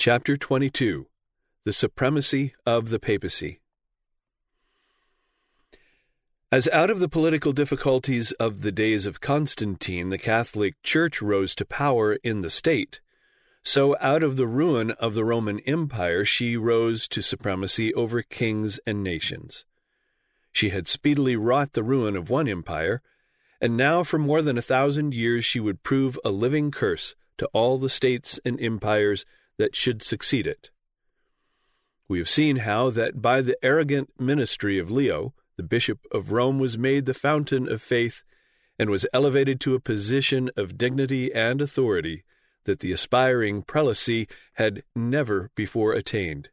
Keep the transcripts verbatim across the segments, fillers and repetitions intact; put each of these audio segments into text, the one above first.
Chapter twenty-two. The Supremacy of the Papacy. As out of the political difficulties of the days of Constantine the Catholic Church rose to power in the state, so out of the ruin of the Roman Empire she rose to supremacy over kings and nations. She had speedily wrought the ruin of one empire, and now for more than a thousand years she would prove a living curse to all the states and empires that should succeed it. We have seen how that by the arrogant ministry of Leo, the Bishop of Rome was made the fountain of faith and was elevated to a position of dignity and authority that the aspiring prelacy had never before attained.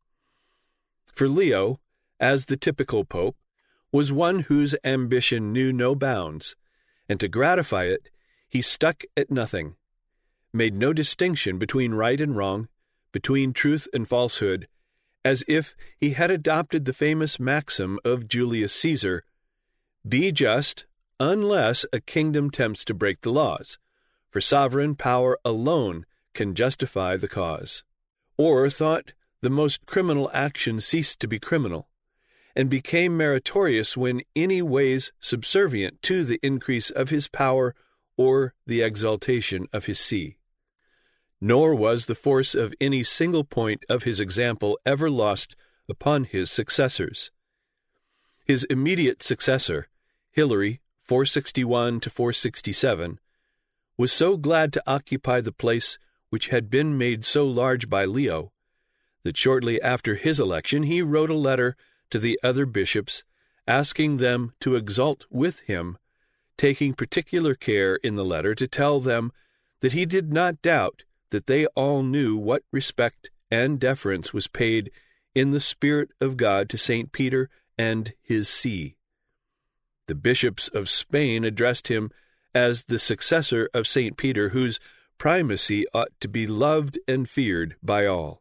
For Leo, as the typical pope, was one whose ambition knew no bounds, and to gratify it he stuck at nothing, made no distinction between right and wrong, between truth and falsehood, as if he had adopted the famous maxim of Julius Caesar, "Be just, unless a kingdom tempts to break the laws, for sovereign power alone can justify the cause," or thought the most criminal action ceased to be criminal, and became meritorious when any ways subservient to the increase of his power or the exaltation of his see. Nor was the force of any single point of his example ever lost upon his successors. His immediate successor, Hilary, four sixty-one to four sixty-seven, was so glad to occupy the place which had been made so large by Leo, that shortly after his election he wrote a letter to the other bishops, asking them to exult with him, taking particular care in the letter to tell them that he did not doubt that they all knew what respect and deference was paid in the Spirit of God to Saint Peter and his see. The bishops of Spain addressed him as the successor of Saint Peter, whose primacy ought to be loved and feared by all.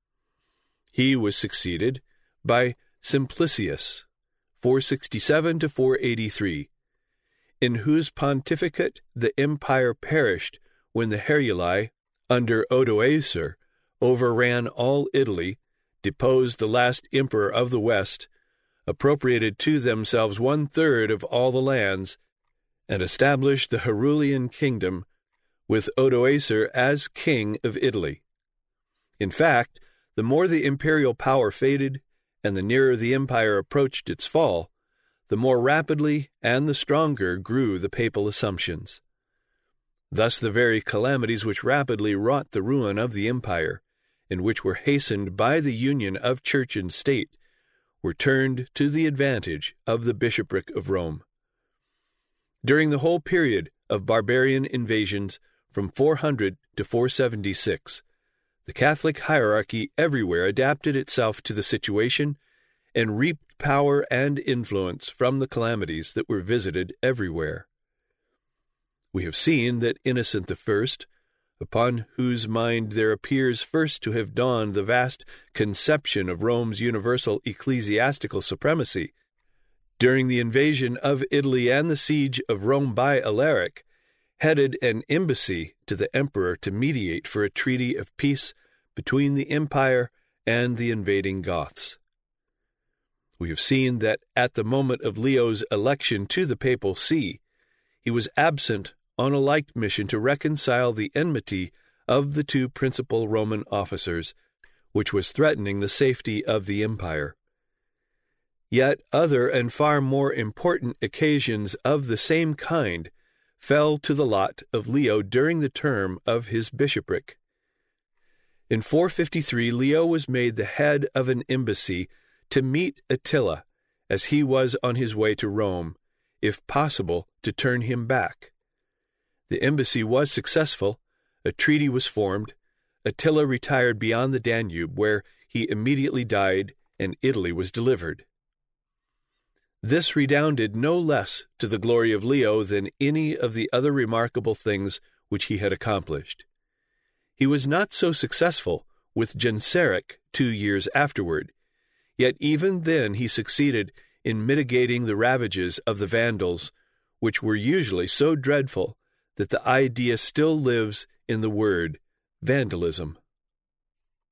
He was succeeded by Simplicius, four sixty-seven to four eighty-three, in whose pontificate the empire perished when the Heruli, under Odoacer, overran all Italy, deposed the last emperor of the West, appropriated to themselves one-third of all the lands, and established the Herulian kingdom, with Odoacer as king of Italy. In fact, the more the imperial power faded, and the nearer the empire approached its fall, the more rapidly and the stronger grew the papal assumptions. Thus the very calamities which rapidly wrought the ruin of the empire, and which were hastened by the union of church and state, were turned to the advantage of the bishopric of Rome. During the whole period of barbarian invasions from four hundred to four seventy-six, the Catholic hierarchy everywhere adapted itself to the situation and reaped power and influence from the calamities that were visited everywhere. We have seen that Innocent the First, upon whose mind there appears first to have dawned the vast conception of Rome's universal ecclesiastical supremacy, during the invasion of Italy and the siege of Rome by Alaric, headed an embassy to the emperor to mediate for a treaty of peace between the empire and the invading Goths. We have seen that at the moment of Leo's election to the papal see, he was absent on a like mission to reconcile the enmity of the two principal Roman officers, which was threatening the safety of the empire. Yet other and far more important occasions of the same kind fell to the lot of Leo during the term of his bishopric. In four fifty-three, Leo was made the head of an embassy to meet Attila as he was on his way to Rome, if possible, to turn him back. The embassy was successful, a treaty was formed, Attila retired beyond the Danube, where he immediately died, and Italy was delivered. This redounded no less to the glory of Leo than any of the other remarkable things which he had accomplished. He was not so successful with Genseric two years afterward, yet even then he succeeded in mitigating the ravages of the Vandals, which were usually so dreadful that the idea still lives in the word vandalism.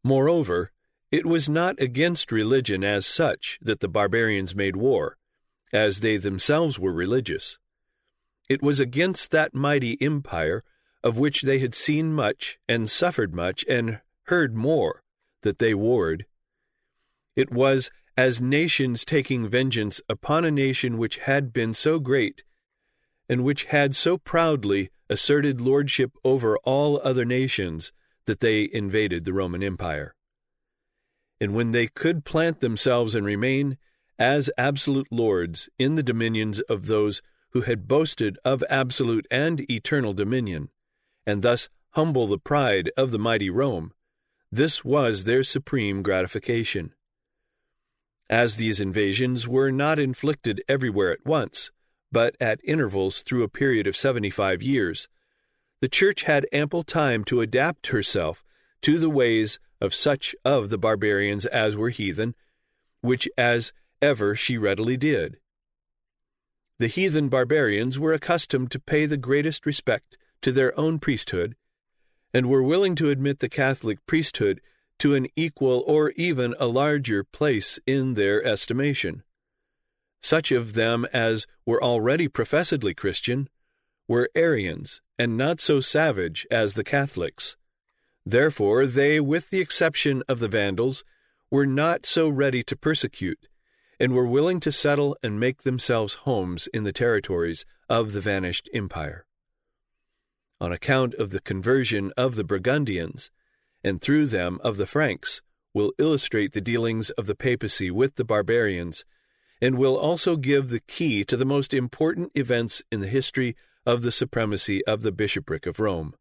Moreover, it was not against religion as such that the barbarians made war, as they themselves were religious. It was against that mighty empire, of which they had seen much, and suffered much, and heard more, that they warred. It was as nations taking vengeance upon a nation which had been so great, and which had so proudly asserted lordship over all other nations, that they invaded the Roman Empire. And when they could plant themselves and remain as absolute lords in the dominions of those who had boasted of absolute and eternal dominion, and thus humble the pride of the mighty Rome, this was their supreme gratification. As these invasions were not inflicted everywhere at once, but at intervals through a period of seventy-five years, the Church had ample time to adapt herself to the ways of such of the barbarians as were heathen, which as ever she readily did. The heathen barbarians were accustomed to pay the greatest respect to their own priesthood, and were willing to admit the Catholic priesthood to an equal or even a larger place in their estimation. Such of them as were already professedly Christian were Arians, and not so savage as the Catholics. Therefore they, with the exception of the Vandals, were not so ready to persecute, and were willing to settle and make themselves homes in the territories of the vanished empire. On account of the conversion of the Burgundians, and through them of the Franks, will illustrate the dealings of the papacy with the barbarians, and will also give the key to the most important events in the history of the supremacy of the bishopric of Rome.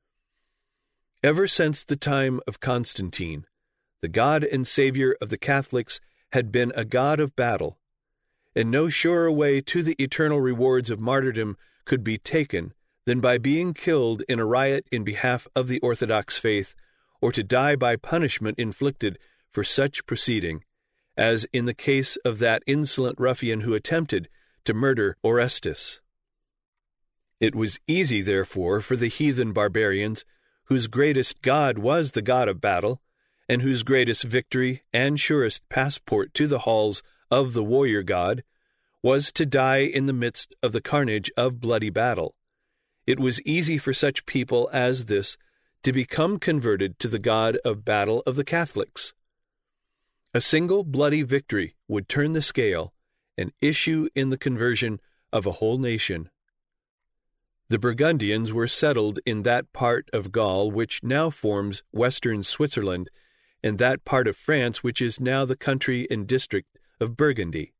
Ever since the time of Constantine, the God and Savior of the Catholics had been a God of battle, and no surer way to the eternal rewards of martyrdom could be taken than by being killed in a riot in behalf of the Orthodox faith, or to die by punishment inflicted for such proceeding, as in the case of that insolent ruffian who attempted to murder Orestes. It was easy, therefore, for the heathen barbarians, whose greatest god was the god of battle, and whose greatest victory and surest passport to the halls of the warrior god was to die in the midst of the carnage of bloody battle. It was easy for such people as this to become converted to the God of battle of the Catholics. A single bloody victory would turn the scale and issue in the conversion of a whole nation. The Burgundians were settled in that part of Gaul which now forms western Switzerland, and that part of France which is now the country and district of Burgundy.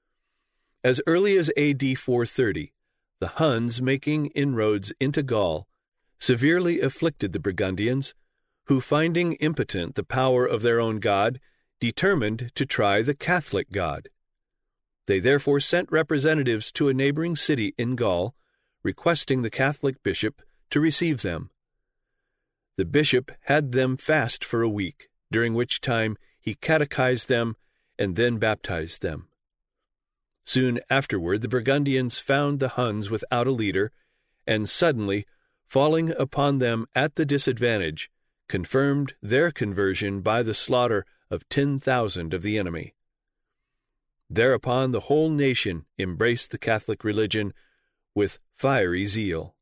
As early as A D four thirty, the Huns, making inroads into Gaul, severely afflicted the Burgundians, who, finding impotent the power of their own god, determined to try the Catholic God. They therefore sent representatives to a neighboring city in Gaul, requesting the Catholic bishop to receive them. The bishop had them fast for a week, during which time he catechized them and then baptized them. Soon afterward the Burgundians found the Huns without a leader, and suddenly, falling upon them at the disadvantage, confirmed their conversion by the slaughter of ten thousand of the enemy. Thereupon the whole nation embraced the Catholic religion with fiery zeal.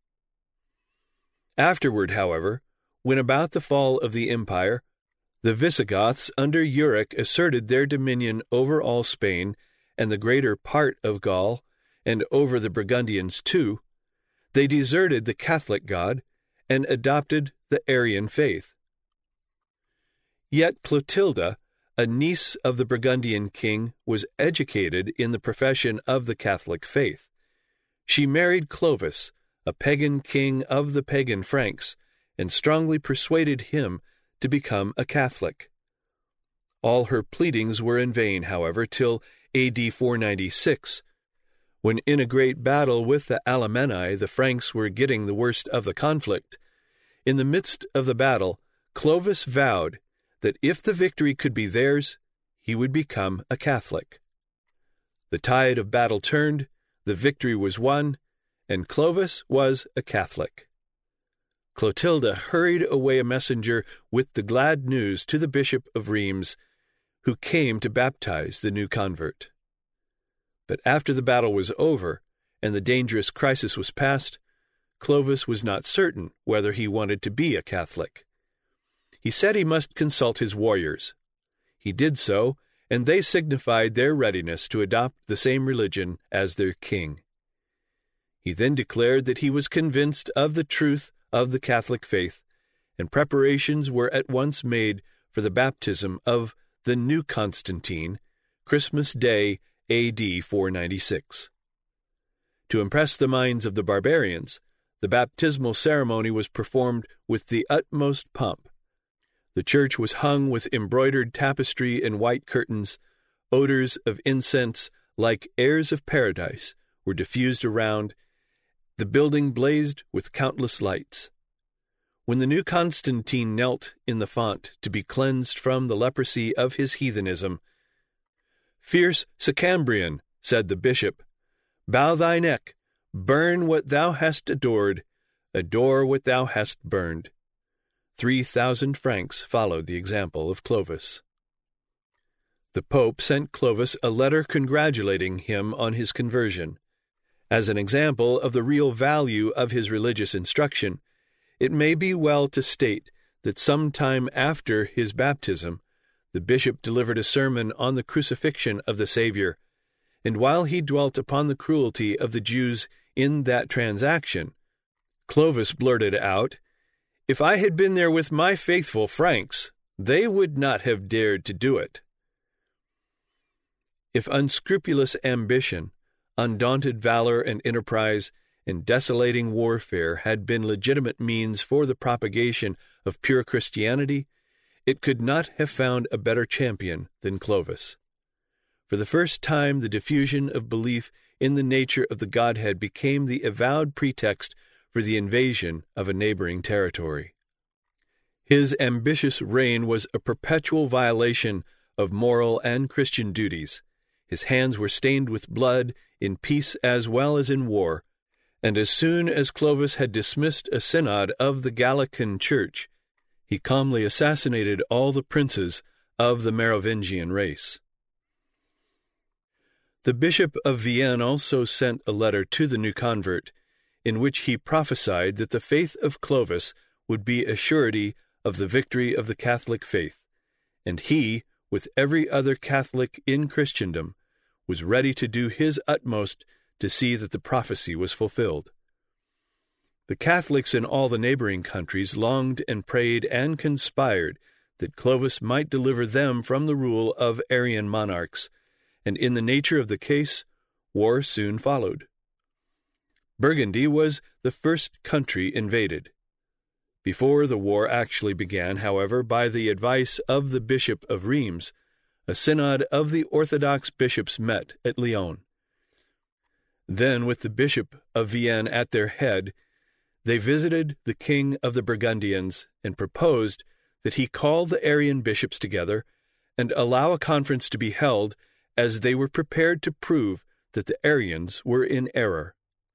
Afterward, however, when about the fall of the empire, the Visigoths under Euric asserted their dominion over all Spain and the greater part of Gaul, and over the Burgundians too, they deserted the Catholic God and adopted the Arian faith. Yet Clotilda, a niece of the Burgundian king, was educated in the profession of the Catholic faith. She married Clovis, a pagan king of the pagan Franks, and strongly persuaded him to become a Catholic. All her pleadings were in vain, however, till A D four ninety-six, when in a great battle with the Alemanni the Franks were getting the worst of the conflict. In the midst of the battle, Clovis vowed that if the victory could be theirs, he would become a Catholic. The tide of battle turned, the victory was won, and Clovis was a Catholic. Clotilda hurried away a messenger with the glad news to the Bishop of Reims, who came to baptize the new convert. But after the battle was over and the dangerous crisis was past, Clovis was not certain whether he wanted to be a Catholic. He said he must consult his warriors. He did so, and they signified their readiness to adopt the same religion as their king. He then declared that he was convinced of the truth of the Catholic faith, and preparations were at once made for the baptism of the new Constantine, Christmas Day, A D four ninety-six. To impress the minds of the barbarians, the baptismal ceremony was performed with the utmost pomp. The church was hung with embroidered tapestry and white curtains. Odors of incense, like airs of paradise, were diffused around. The building blazed with countless lights. When the new Constantine knelt in the font to be cleansed from the leprosy of his heathenism, "Fierce Sicambrian," said the bishop, "bow thy neck, burn what thou hast adored, adore what thou hast burned." Three thousand Franks followed the example of Clovis. The Pope sent Clovis a letter congratulating him on his conversion. As an example of the real value of his religious instruction, it may be well to state that some time after his baptism, the bishop delivered a sermon on the crucifixion of the Savior, and while he dwelt upon the cruelty of the Jews in that transaction, Clovis blurted out, "If I had been there with my faithful Franks, they would not have dared to do it." If unscrupulous ambition, undaunted valor and enterprise, and desolating warfare had been legitimate means for the propagation of pure Christianity, it could not have found a better champion than Clovis. For the first time, the diffusion of belief in the nature of the Godhead became the avowed pretext for the invasion of a neighboring territory. His ambitious reign was a perpetual violation of moral and Christian duties. His hands were stained with blood in peace as well as in war, and as soon as Clovis had dismissed a synod of the Gallican Church, he calmly assassinated all the princes of the Merovingian race. The Bishop of Vienne also sent a letter to the new convert, in which he prophesied that the faith of Clovis would be a surety of the victory of the Catholic faith, and he, with every other Catholic in Christendom, was ready to do his utmost to see that the prophecy was fulfilled. The Catholics in all the neighboring countries longed and prayed and conspired that Clovis might deliver them from the rule of Arian monarchs, and in the nature of the case, war soon followed. Burgundy was the first country invaded. Before the war actually began, however, by the advice of the Bishop of Reims, a synod of the Orthodox bishops met at Lyon. Then, with the Bishop of Vienne at their head, they visited the king of the Burgundians and proposed that he call the Arian bishops together and allow a conference to be held, as they were prepared to prove that the Arians were in error.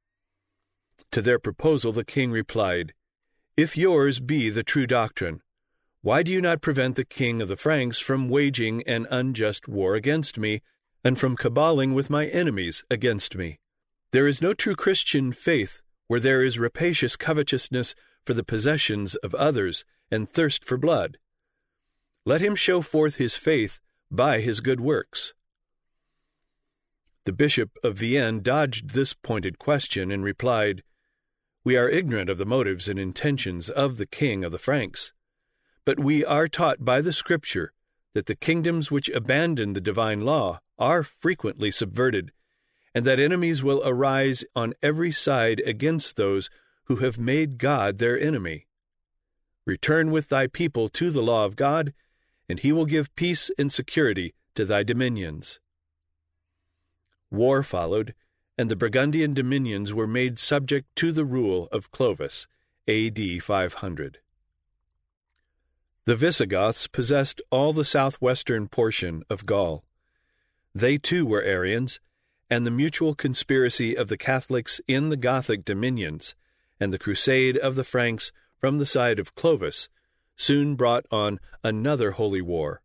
To their proposal the king replied, "If yours be the true doctrine, why do you not prevent the king of the Franks from waging an unjust war against me, and from caballing with my enemies against me? There is no true Christian faith where there is rapacious covetousness for the possessions of others and thirst for blood. Let him show forth his faith by his good works." The Bishop of Vienne dodged this pointed question and replied, "We are ignorant of the motives and intentions of the king of the Franks, but we are taught by the Scripture that the kingdoms which abandon the divine law are frequently subverted, and that enemies will arise on every side against those who have made God their enemy. Return with thy people to the law of God, and he will give peace and security to thy dominions." War followed, and the Burgundian dominions were made subject to the rule of Clovis, A D five hundred. The Visigoths possessed all the southwestern portion of Gaul. They too were Arians, and the mutual conspiracy of the Catholics in the Gothic dominions, and the crusade of the Franks from the side of Clovis soon brought on another holy war.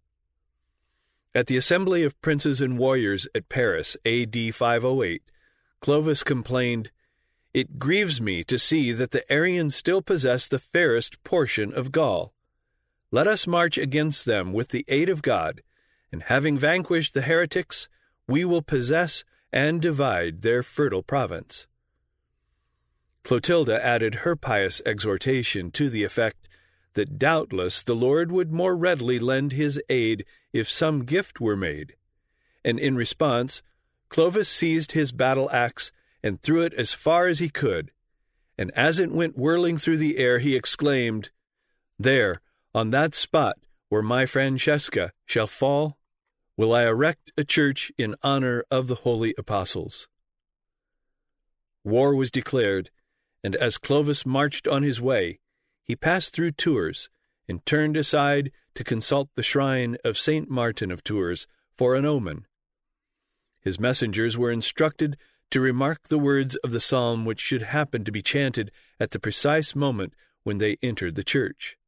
At the assembly of princes and warriors at Paris, A D five oh eight, Clovis complained, "It grieves me to see that the Arians still possess the fairest portion of Gaul. Let us march against them with the aid of God, and having vanquished the heretics, we will possess and divide their fertile province." Clotilda added her pious exhortation to the effect that doubtless the Lord would more readily lend his aid if some gift were made, and in response Clovis seized his battle-axe and threw it as far as he could, and as it went whirling through the air he exclaimed, "There, on that spot where my Francesca shall fall, will I erect a church in honor of the holy apostles." War was declared, and as Clovis marched on his way, he passed through Tours and turned aside to consult the shrine of Saint Martin of Tours for an omen. His messengers were instructed to remark the words of the psalm which should happen to be chanted at the precise moment when they entered the church.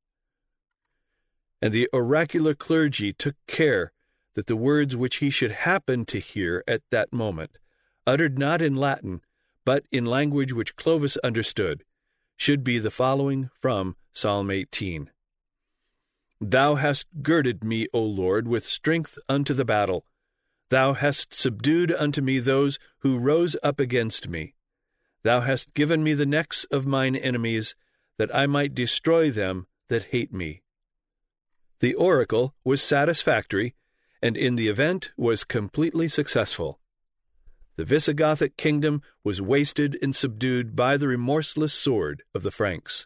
And the oracular clergy took care that the words which he should happen to hear at that moment, uttered not in Latin, but in language which Clovis understood, should be the following from Psalm eighteen. "Thou hast girded me, O Lord, with strength unto the battle. Thou hast subdued unto me those who rose up against me. Thou hast given me the necks of mine enemies, that I might destroy them that hate me." The oracle was satisfactory, and in the event was completely successful. The Visigothic kingdom was wasted and subdued by the remorseless sword of the Franks.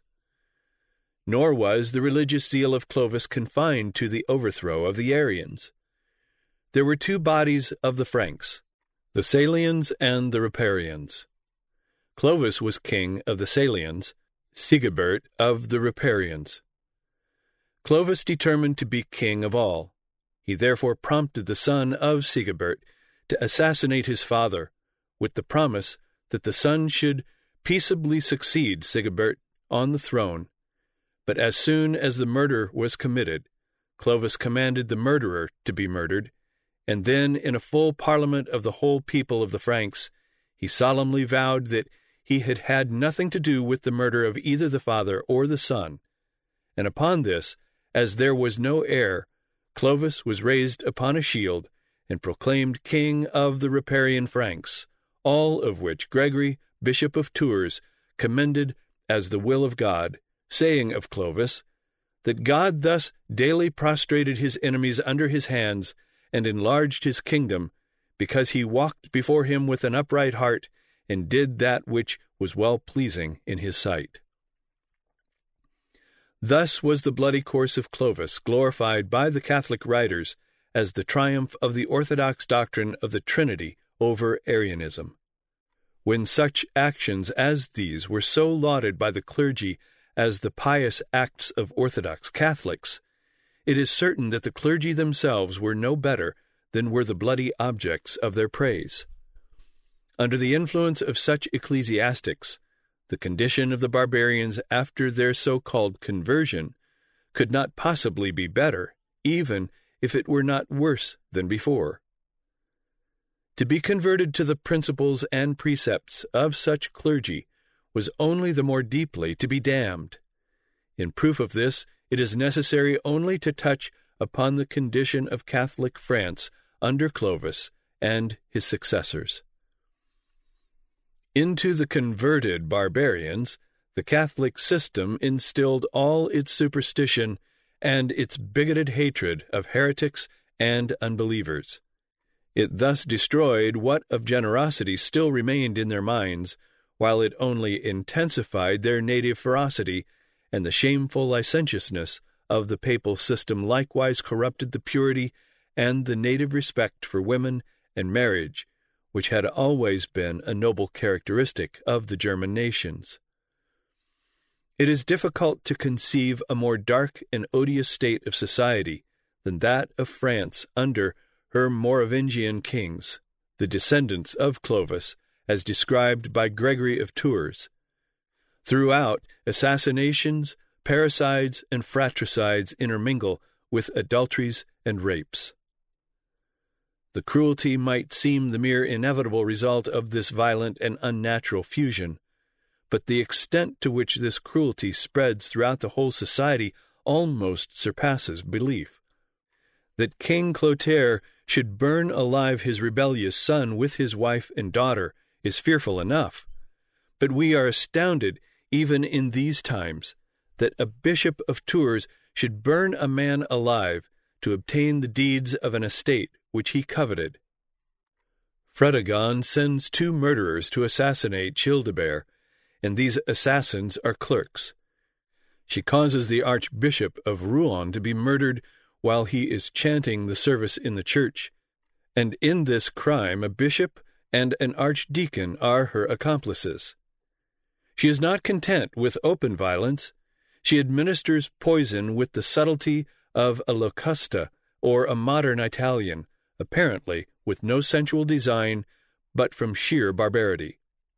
Nor was the religious zeal of Clovis confined to the overthrow of the Arians. There were two bodies of the Franks, the Salians and the Riparians. Clovis was king of the Salians, Sigebert of the Riparians. Clovis determined to be king of all. He therefore prompted the son of Sigebert to assassinate his father, with the promise that the son should peaceably succeed Sigebert on the throne. But as soon as the murder was committed, Clovis commanded the murderer to be murdered, and then, in a full parliament of the whole people of the Franks, he solemnly vowed that he had had nothing to do with the murder of either the father or the son. And upon this, as there was no heir, Clovis was raised upon a shield and proclaimed king of the Riparian Franks, all of which Gregory, bishop of Tours, commended as the will of God, saying of Clovis, that God thus daily prostrated his enemies under his hands and enlarged his kingdom, because he walked before him with an upright heart and did that which was well-pleasing in his sight. Thus was the bloody course of Clovis glorified by the Catholic writers as the triumph of the orthodox doctrine of the Trinity over Arianism. When such actions as these were so lauded by the clergy as the pious acts of Orthodox Catholics, it is certain that the clergy themselves were no better than were the bloody objects of their praise. Under the influence of such ecclesiastics, the condition of the barbarians after their so-called conversion could not possibly be better, even if it were not worse than before. To be converted to the principles and precepts of such clergy was only the more deeply to be damned. In proof of this, it is necessary only to touch upon the condition of Catholic France under Clovis and his successors. Into the converted barbarians, the Catholic system instilled all its superstition and its bigoted hatred of heretics and unbelievers. It thus destroyed what of generosity still remained in their minds, while it only intensified their native ferocity, and the shameful licentiousness of the papal system likewise corrupted the purity and the native respect for women and marriage, which had always been a noble characteristic of the German nations. It is difficult to conceive a more dark and odious state of society than that of France under her Merovingian kings, the descendants of Clovis, as described by Gregory of Tours. Throughout, assassinations, parricides and fratricides intermingle with adulteries and rapes. The cruelty might seem the mere inevitable result of this violent and unnatural fusion, but the extent to which this cruelty spreads throughout the whole society almost surpasses belief. That King Clotaire should burn alive his rebellious son with his wife and daughter is fearful enough, but we are astounded, even in these times, that a bishop of Tours should burn a man alive to obtain the deeds of an estate which he coveted. Fredegond sends two murderers to assassinate Childebert, and these assassins are clerks. She causes the Archbishop of Rouen to be murdered while he is chanting the service in the church, and in this crime a bishop and an archdeacon are her accomplices. She is not content with open violence. She administers poison with the subtlety of a Locusta or a modern Italian, apparently with no sensual design, but from sheer barbarity.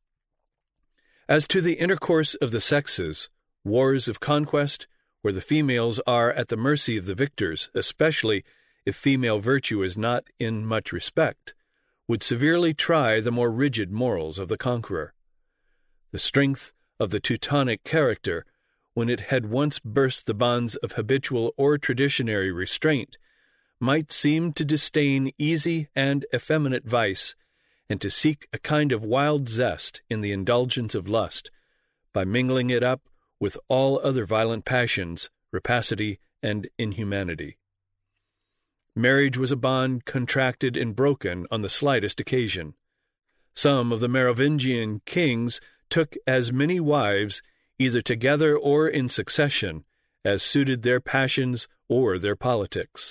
As to the intercourse of the sexes, wars of conquest, where the females are at the mercy of the victors, especially if female virtue is not in much respect, would severely try the more rigid morals of the conqueror. The strength of the Teutonic character, when it had once burst the bonds of habitual or traditionary restraint, might seem to disdain easy and effeminate vice, and to seek a kind of wild zest in the indulgence of lust, by mingling it up with all other violent passions, rapacity, and inhumanity. Marriage was a bond contracted and broken on the slightest occasion. Some of the Merovingian kings took as many wives, either together or in succession, as suited their passions or their politics.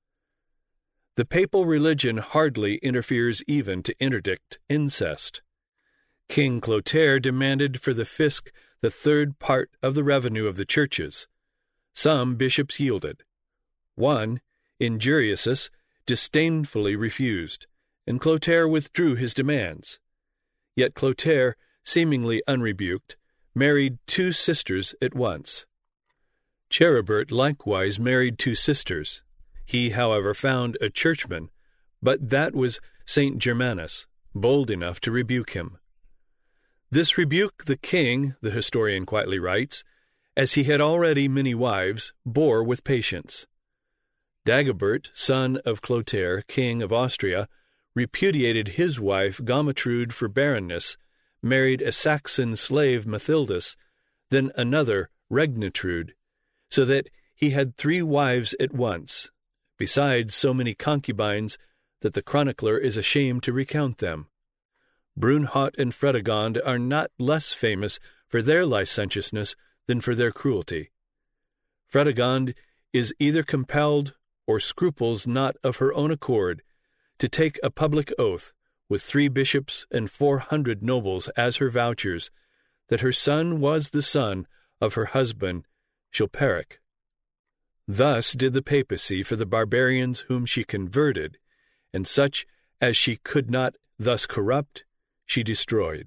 The papal religion hardly interferes even to interdict incest. King Clotaire demanded for the fisc the third part of the revenue of the churches. Some bishops yielded. One, Injurius, disdainfully refused, and Clotaire withdrew his demands. Yet Clotaire, seemingly unrebuked, married two sisters at once. Cheribert likewise married two sisters. He, however, found a churchman, but that was Saint Germanus, bold enough to rebuke him. This rebuke the king, the historian quietly writes, as he had already many wives, bore with patience. Dagobert, son of Clotaire, king of Austria, repudiated his wife Gomatrude for barrenness, married a Saxon slave Mathildus, then another Regnitrude, so that he had three wives at once, besides so many concubines that the chronicler is ashamed to recount them. Brunhot and Fredegond are not less famous for their licentiousness than for their cruelty. Fredegond is either compelled, or scruples not of her own accord, to take a public oath, with three bishops and four hundred nobles as her vouchers, that her son was the son of her husband Chilperic. Thus did the papacy for the barbarians whom she converted, and such as she could not thus corrupt, she destroyed.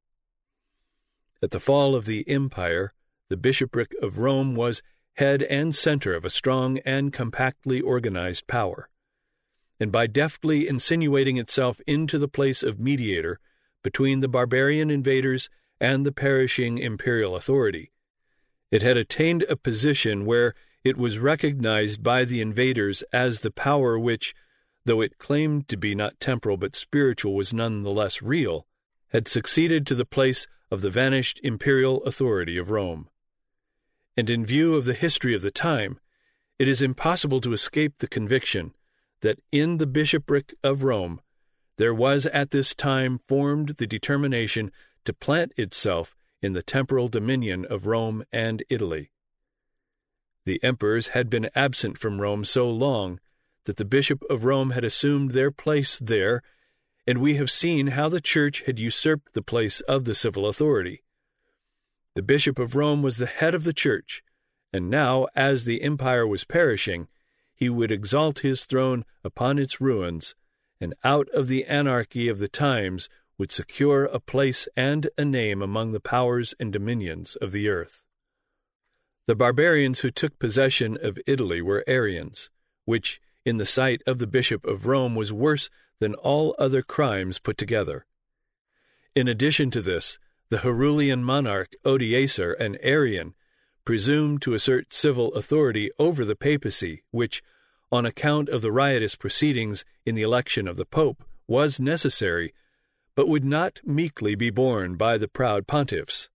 At the fall of the empire, the bishopric of Rome was head and center of a strong and compactly organized power, and by deftly insinuating itself into the place of mediator between the barbarian invaders and the perishing imperial authority, it had attained a position where it was recognized by the invaders as the power which, though it claimed to be not temporal but spiritual, was none the less real, had succeeded to the place of the vanished imperial authority of Rome. And in view of the history of the time, it is impossible to escape the conviction that in the bishopric of Rome there was at this time formed the determination to plant itself in the temporal dominion of Rome and Italy. The emperors had been absent from Rome so long that the Bishop of Rome had assumed their place there, and we have seen how the Church had usurped the place of the civil authority. The Bishop of Rome was the head of the Church, and now, as the empire was perishing, he would exalt his throne upon its ruins, and out of the anarchy of the times would secure a place and a name among the powers and dominions of the earth. The barbarians who took possession of Italy were Arians, which, in the sight of the Bishop of Rome, was worse than all other crimes put together. In addition to this, the Herulian monarch Odoacer, an Arian, presumed to assert civil authority over the papacy, which, on account of the riotous proceedings in the election of the Pope, was necessary, but would not meekly be borne by the proud pontiffs.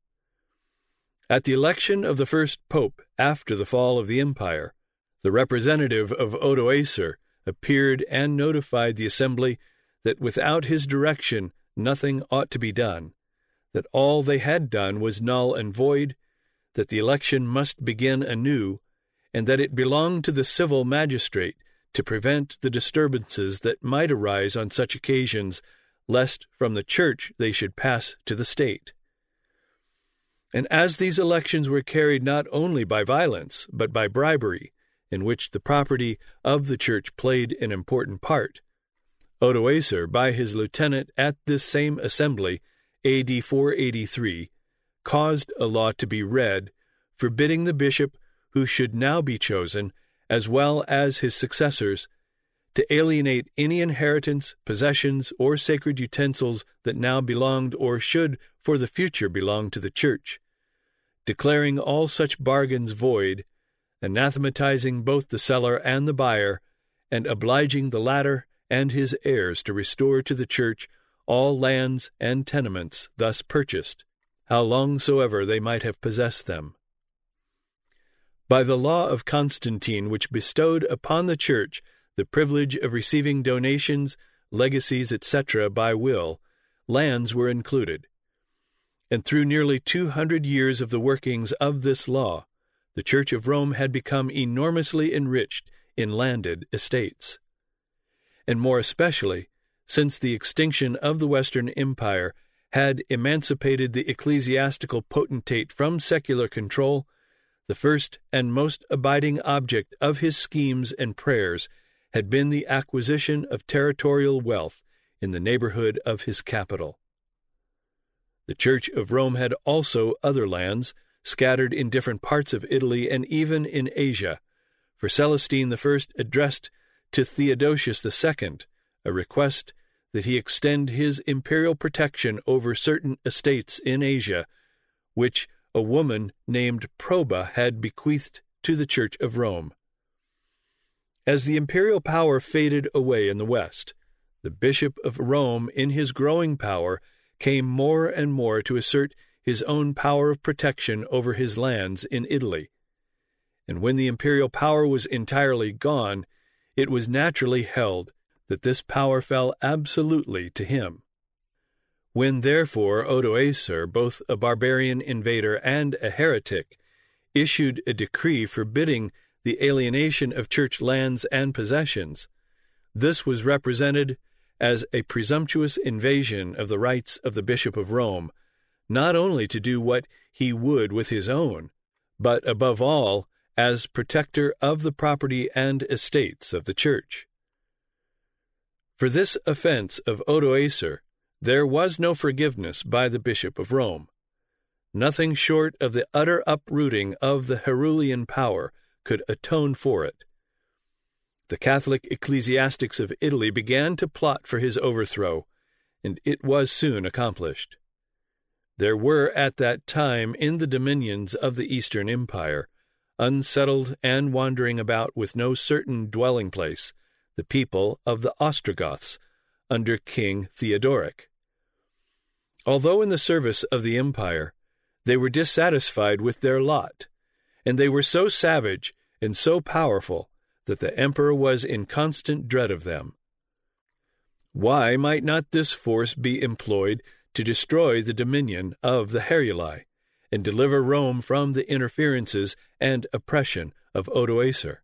At the election of the first pope after the fall of the empire, the representative of Odoacer appeared and notified the assembly that without his direction nothing ought to be done, that all they had done was null and void, that the election must begin anew, and that it belonged to the civil magistrate to prevent the disturbances that might arise on such occasions, lest from the church they should pass to the state. And as these elections were carried not only by violence, but by bribery, in which the property of the church played an important part, Odoacer, by his lieutenant at this same assembly, A D four eighty-three, caused a law to be read, forbidding the bishop who should now be chosen, as well as his successors, to alienate any inheritance, possessions, or sacred utensils that now belonged or should for the future belong to the church, declaring all such bargains void, anathematizing both the seller and the buyer, and obliging the latter and his heirs to restore to the church all lands and tenements thus purchased, how long soever they might have possessed them. By the law of Constantine, which bestowed upon the church the privilege of receiving donations, legacies, et cetera by will, lands were included. And through nearly two hundred years of the workings of this law, the Church of Rome had become enormously enriched in landed estates. And more especially, since the extinction of the Western Empire had emancipated the ecclesiastical potentate from secular control, the first and most abiding object of his schemes and prayers had been the acquisition of territorial wealth in the neighborhood of his capital. The Church of Rome had also other lands, scattered in different parts of Italy and even in Asia, for Celestine the First addressed to Theodosius the Second a request that he extend his imperial protection over certain estates in Asia, which a woman named Proba had bequeathed to the Church of Rome. As the imperial power faded away in the West, the Bishop of Rome, in his growing power, came more and more to assert his own power of protection over his lands in Italy. And when the imperial power was entirely gone, it was naturally held that this power fell absolutely to him. When therefore Odoacer, both a barbarian invader and a heretic, issued a decree forbidding the alienation of church lands and possessions, this was represented as a presumptuous invasion of the rights of the Bishop of Rome, not only to do what he would with his own, but above all as protector of the property and estates of the Church. For this offense of Odoacer there was no forgiveness by the Bishop of Rome. Nothing short of the utter uprooting of the Herulian power could atone for it. The Catholic ecclesiastics of Italy began to plot for his overthrow, and it was soon accomplished. There were at that time in the dominions of the Eastern Empire, unsettled and wandering about with no certain dwelling place, the people of the Ostrogoths under King Theodoric. Although in the service of the empire, they were dissatisfied with their lot, and they were so savage and so powerful that the emperor was in constant dread of them. Why might not this force be employed to destroy the dominion of the Heruli, and deliver Rome from the interferences and oppression of Odoacer?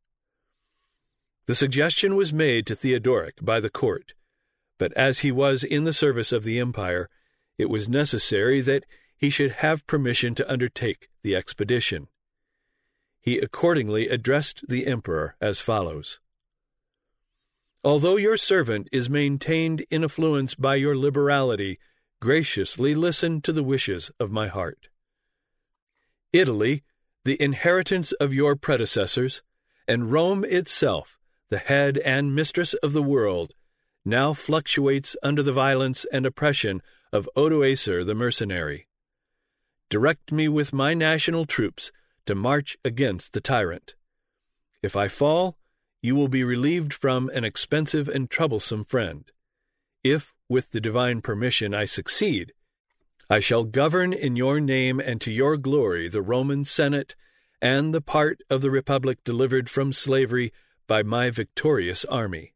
The suggestion was made to Theodoric by the court, but as he was in the service of the empire, it was necessary that he should have permission to undertake the expedition. He accordingly addressed the emperor as follows: "Although your servant is maintained in affluence by your liberality, graciously listen to the wishes of my heart. Italy, the inheritance of your predecessors, and Rome itself, the head and mistress of the world, now fluctuates under the violence and oppression of Odoacer the mercenary. Direct me with my national troops to march against the tyrant. If I fall, you will be relieved from an expensive and troublesome friend. If, with the divine permission, I succeed, I shall govern in your name and to your glory the Roman Senate and the part of the Republic delivered from slavery by my victorious army."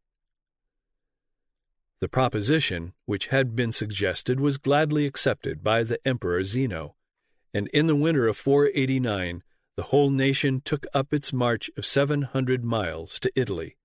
The proposition, which had been suggested, was gladly accepted by the Emperor Zeno, and in the winter of four eighty-nine the whole nation took up its march of seven hundred miles to Italy.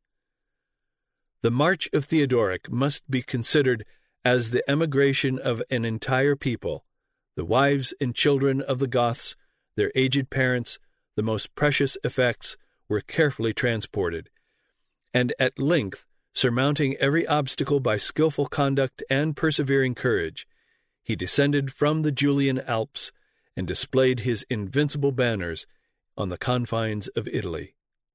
The march of Theodoric must be considered as the emigration of an entire people. The wives and children of the Goths, their aged parents, the most precious effects, were carefully transported, and at length, surmounting every obstacle by skilful conduct and persevering courage, he descended from the Julian Alps and displayed his invincible banners on the confines of Italy.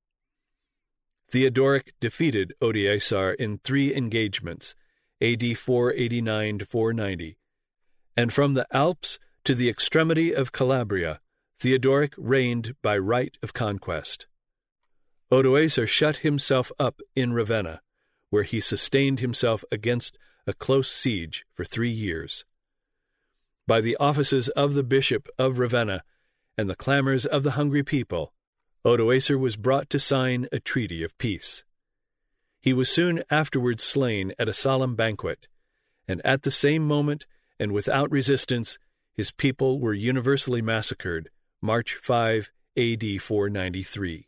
Theodoric defeated Odoacer in three engagements, A D four eighty-nine to four ninety, and from the Alps to the extremity of Calabria, Theodoric reigned by right of conquest. Odoacer shut himself up in Ravenna, where he sustained himself against a close siege for three years. By the offices of the Bishop of Ravenna and the clamors of the hungry people, Odoacer was brought to sign a treaty of peace. He was soon afterwards slain at a solemn banquet, and at the same moment, and without resistance, his people were universally massacred, March fifth, A D four ninety-three.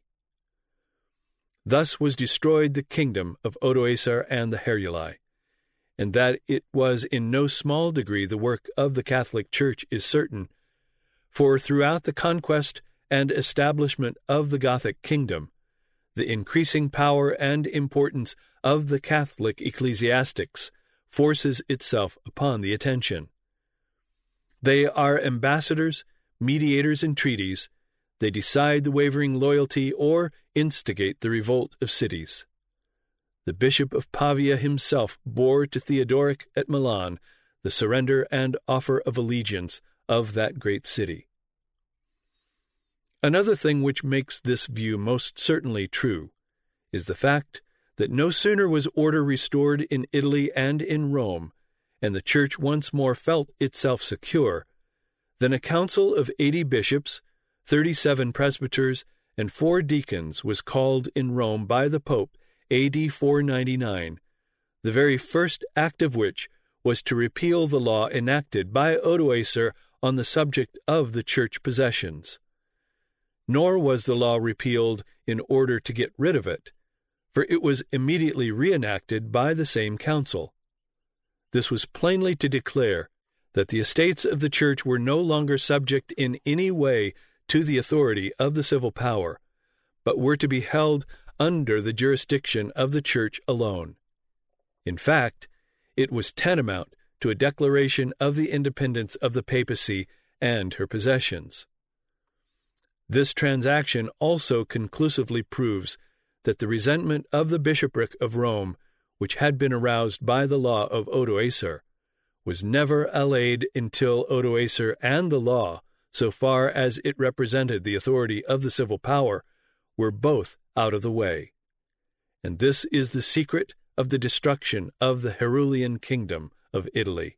Thus was destroyed the kingdom of Odoacer and the Heruli, and that it was in no small degree the work of the Catholic Church is certain, for throughout the conquest and establishment of the Gothic kingdom, the increasing power and importance of the Catholic ecclesiastics forces itself upon the attention. They are ambassadors, mediators in treaties. They decide the wavering loyalty or instigate the revolt of cities. The Bishop of Pavia himself bore to Theodoric at Milan the surrender and offer of allegiance of that great city. Another thing which makes this view most certainly true is the fact that no sooner was order restored in Italy and in Rome, and the Church once more felt itself secure, than a council of eighty bishops, thirty-seven presbyters, and four deacons was called in Rome by the Pope A D four ninety-nine, the very first act of which was to repeal the law enacted by Odoacer on the subject of the church possessions. Nor was the law repealed in order to get rid of it, for it was immediately reenacted by the same council. This was plainly to declare that the estates of the church were no longer subject in any way to the authority of the civil power, but were to be held under the jurisdiction of the church alone. In fact, it was tantamount to a declaration of the independence of the papacy and her possessions. This transaction also conclusively proves that the resentment of the bishopric of Rome, which had been aroused by the law of Odoacer, was never allayed until Odoacer and the law, so far as it represented the authority of the civil power, were both out of the way. And this is the secret of the destruction of the Herulian kingdom of Italy.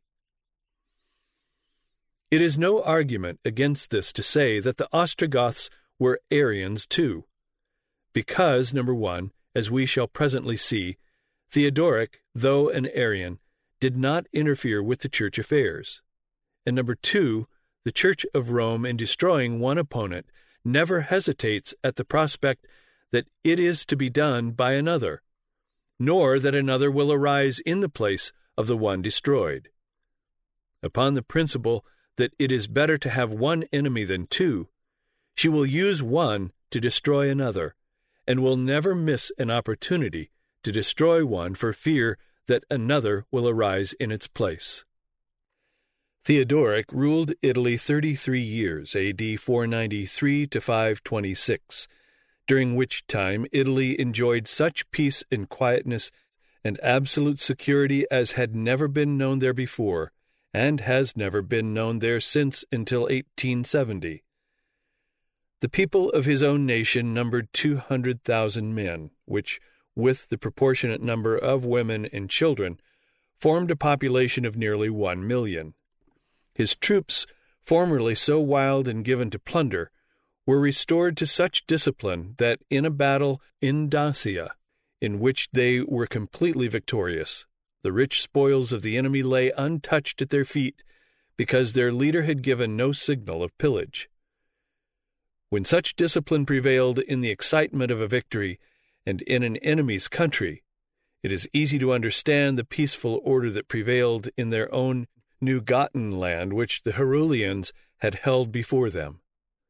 It is no argument against this to say that the Ostrogoths were Arians too, because, number one, as we shall presently see, Theodoric, though an Arian, did not interfere with the church affairs, and number two, the Church of Rome, in destroying one opponent, never hesitates at the prospect that it is to be done by another, nor that another will arise in the place of the one destroyed. Upon the principle that it is better to have one enemy than two, she will use one to destroy another, and will never miss an opportunity to destroy one for fear that another will arise in its place. Theodoric ruled Italy thirty-three years, A D four ninety-three to five twenty-six, during which time Italy enjoyed such peace and quietness and absolute security as had never been known there before, and has never been known there since until eighteen seventy. The people of his own nation numbered two hundred thousand men, which, with the proportionate number of women and children, formed a population of nearly one million. His troops, formerly so wild and given to plunder, were restored to such discipline that in a battle in Dacia, in which they were completely victorious, the rich spoils of the enemy lay untouched at their feet, because their leader had given no signal of pillage. When such discipline prevailed in the excitement of a victory and in an enemy's country, it is easy to understand the peaceful order that prevailed in their own new-gotten land, which the Herulians had held before them.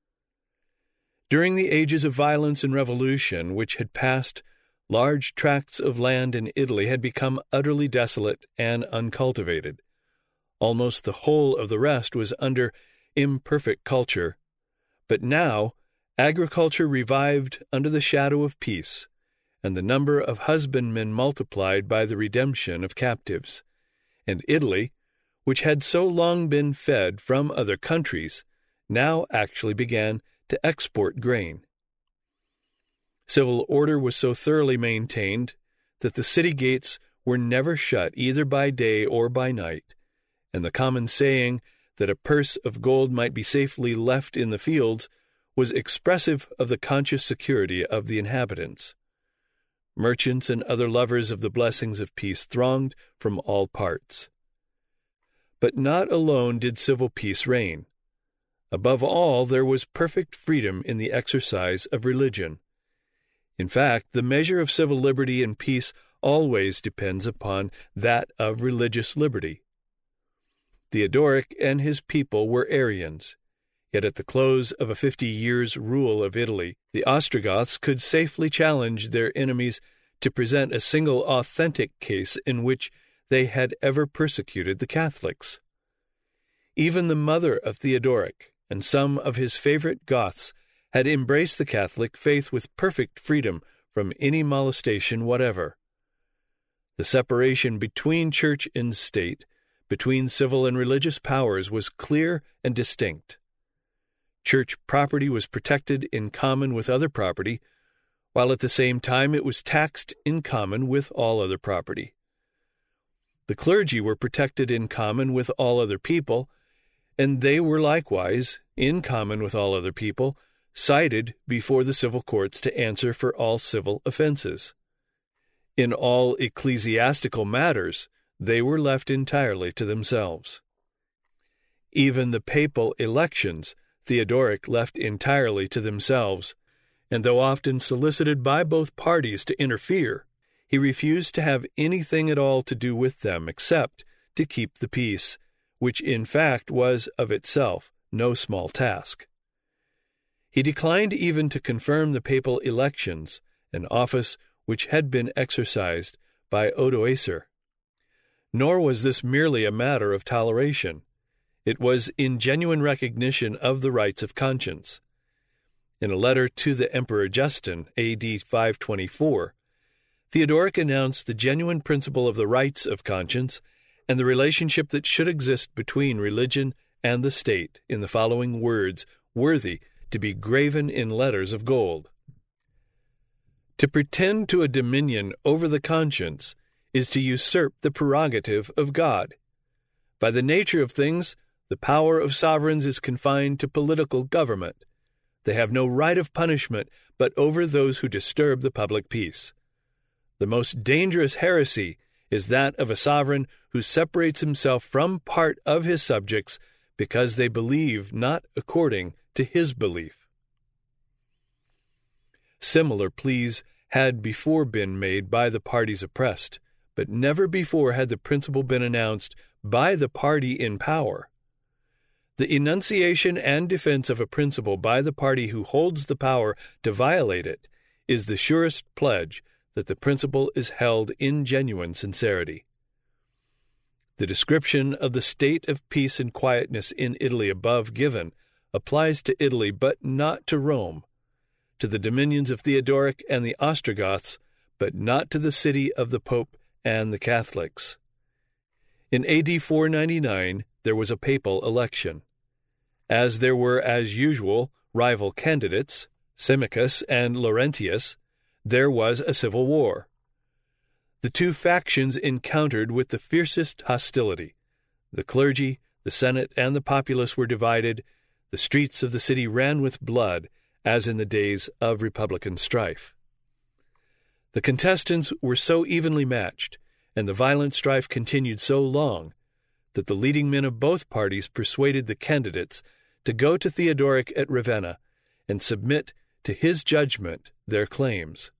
During the ages of violence and revolution which had passed, large tracts of land in Italy had become utterly desolate and uncultivated. Almost the whole of the rest was under imperfect culture, but now agriculture revived under the shadow of peace, and the number of husbandmen multiplied by the redemption of captives, and Italy, which had so long been fed from other countries, now actually began to export grain. Civil order was so thoroughly maintained that the city gates were never shut either by day or by night, and the common saying that a purse of gold might be safely left in the fields was expressive of the conscious security of the inhabitants. Merchants and other lovers of the blessings of peace thronged from all parts. But not alone did civil peace reign. Above all, there was perfect freedom in the exercise of religion. In fact, the measure of civil liberty and peace always depends upon that of religious liberty. Theodoric and his people were Arians, yet at the close of a fifty years' rule of Italy, the Ostrogoths could safely challenge their enemies to present a single authentic case in which they had ever persecuted the Catholics. Even the mother of Theodoric and some of his favorite Goths had embraced the Catholic faith with perfect freedom from any molestation whatever. The separation between church and state, between civil and religious powers, was clear and distinct. Church property was protected in common with other property, while at the same time it was taxed in common with all other property. The clergy were protected in common with all other people, and they were likewise, in common with all other people, cited before the civil courts to answer for all civil offenses. In all ecclesiastical matters, they were left entirely to themselves. Even the papal elections Theodoric left entirely to themselves, and though often solicited by both parties to interfere, he refused to have anything at all to do with them except to keep the peace, which in fact was of itself no small task. He declined even to confirm the papal elections, an office which had been exercised by Odoacer. Nor was this merely a matter of toleration. It was in genuine recognition of the rights of conscience. In a letter to the Emperor Justin, A D five twenty-four, Theodoric announced the genuine principle of the rights of conscience and the relationship that should exist between religion and the state in the following words, worthy to be graven in letters of gold. To pretend to a dominion over the conscience is to usurp the prerogative of God. By the nature of things, the power of sovereigns is confined to political government. They have no right of punishment but over those who disturb the public peace. The most dangerous heresy is that of a sovereign who separates himself from part of his subjects because they believe not according to his belief. Similar pleas had before been made by the parties oppressed, but never before had the principle been announced by the party in power. The enunciation and defense of a principle by the party who holds the power to violate it is the surest pledge that the principle is held in genuine sincerity. The description of the state of peace and quietness in Italy above given applies to Italy, but not to Rome, to the dominions of Theodoric and the Ostrogoths, but not to the city of the Pope and the Catholics. In A D four ninety-nine, there was a papal election. As there were, as usual, rival candidates, Symmachus and Laurentius, there was a civil war. The two factions encountered with the fiercest hostility. The clergy, the Senate, and the populace were divided. The streets of the city ran with blood, as in the days of republican strife. The contestants were so evenly matched, and the violent strife continued so long, that the leading men of both parties persuaded the candidates to go to Theodoric at Ravenna and submit to his judgment their claims.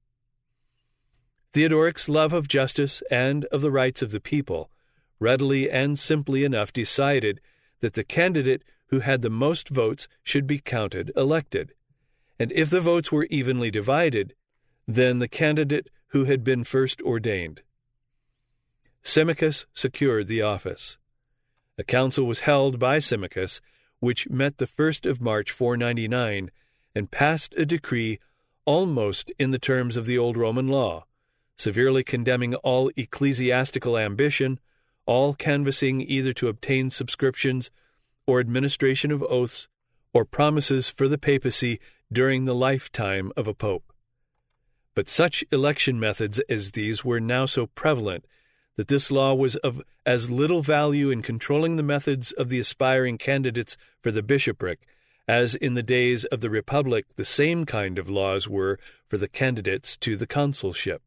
Theodoric's love of justice and of the rights of the people readily and simply enough decided that the candidate who had the most votes should be counted elected, and if the votes were evenly divided, then the candidate who had been first ordained. Symmachus secured the office. A council was held by Symmachus, which met the first of March four ninety-nine, and passed a decree almost in the terms of the old Roman law, severely condemning all ecclesiastical ambition, all canvassing either to obtain subscriptions or administration of oaths or promises for the papacy during the lifetime of a pope. But such election methods as these were now so prevalent that this law was of as little value in controlling the methods of the aspiring candidates for the bishopric as in the days of the Republic the same kind of laws were for the candidates to the consulship.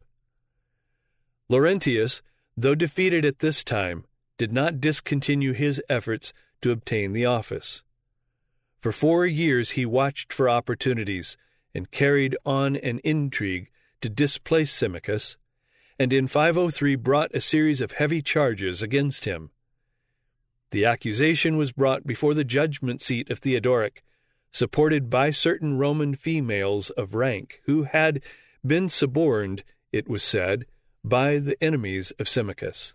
Laurentius, though defeated at this time, did not discontinue his efforts to obtain the office. For four years he watched for opportunities and carried on an intrigue to displace Symmachus, and in five oh three brought a series of heavy charges against him. The accusation was brought before the judgment seat of Theodoric, supported by certain Roman females of rank who had been suborned, it was said, by the enemies of Symmachus.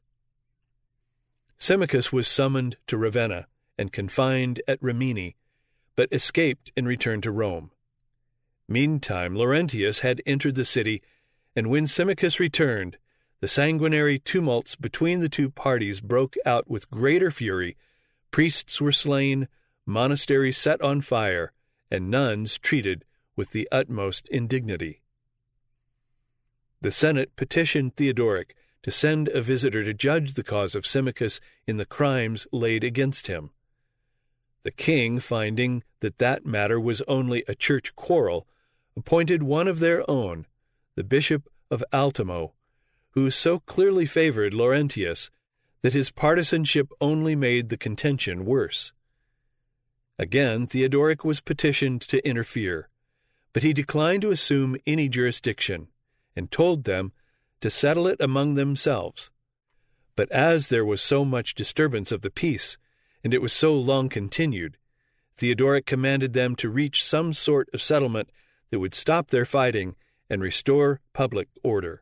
Symmachus was summoned to Ravenna and confined at Rimini, but escaped and returned to Rome. Meantime, Laurentius had entered the city, and when Symmachus returned, the sanguinary tumults between the two parties broke out with greater fury. Priests were slain, monasteries set on fire, and nuns treated with the utmost indignity. The Senate petitioned Theodoric to send a visitor to judge the cause of Symmachus in the crimes laid against him. The king, finding that that matter was only a church quarrel, appointed one of their own, the Bishop of Altimo, who so clearly favored Laurentius that his partisanship only made the contention worse. Again, Theodoric was petitioned to interfere, but he declined to assume any jurisdiction, and told them to settle it among themselves. But as there was so much disturbance of the peace, and it was so long continued, Theodoric commanded them to reach some sort of settlement that would stop their fighting and restore public order.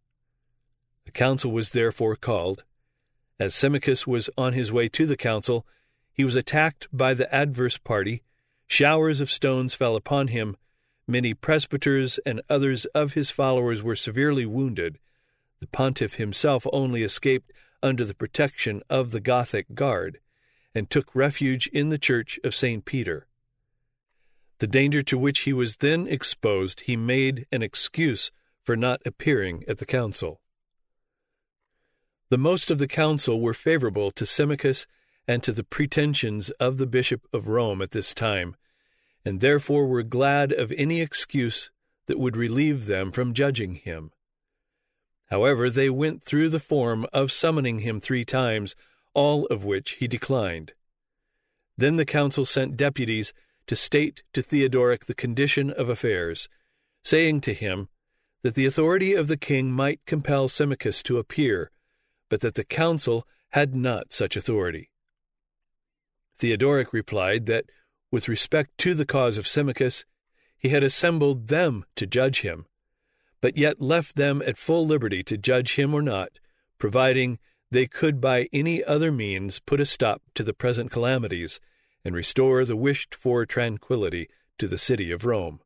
A council was therefore called. As Symmachus was on his way to the council, he was attacked by the adverse party. Showers of stones fell upon him. Many presbyters and others of his followers were severely wounded. The pontiff himself only escaped under the protection of the Gothic guard, and took refuge in the church of Saint Peter. The danger to which he was then exposed he made an excuse for not appearing at the council. The most of the council were favorable to Symmachus and to the pretensions of the Bishop of Rome at this time, and therefore were glad of any excuse that would relieve them from judging him. However, they went through the form of summoning him three times, all of which he declined. Then the council sent deputies to state to Theodoric the condition of affairs, saying to him that the authority of the king might compel Symmachus to appear, but that the council had not such authority. Theodoric replied that, with respect to the cause of Symmachus, he had assembled them to judge him, but yet left them at full liberty to judge him or not, providing they could by any other means put a stop to the present calamities and restore the wished-for tranquility to the city of Rome.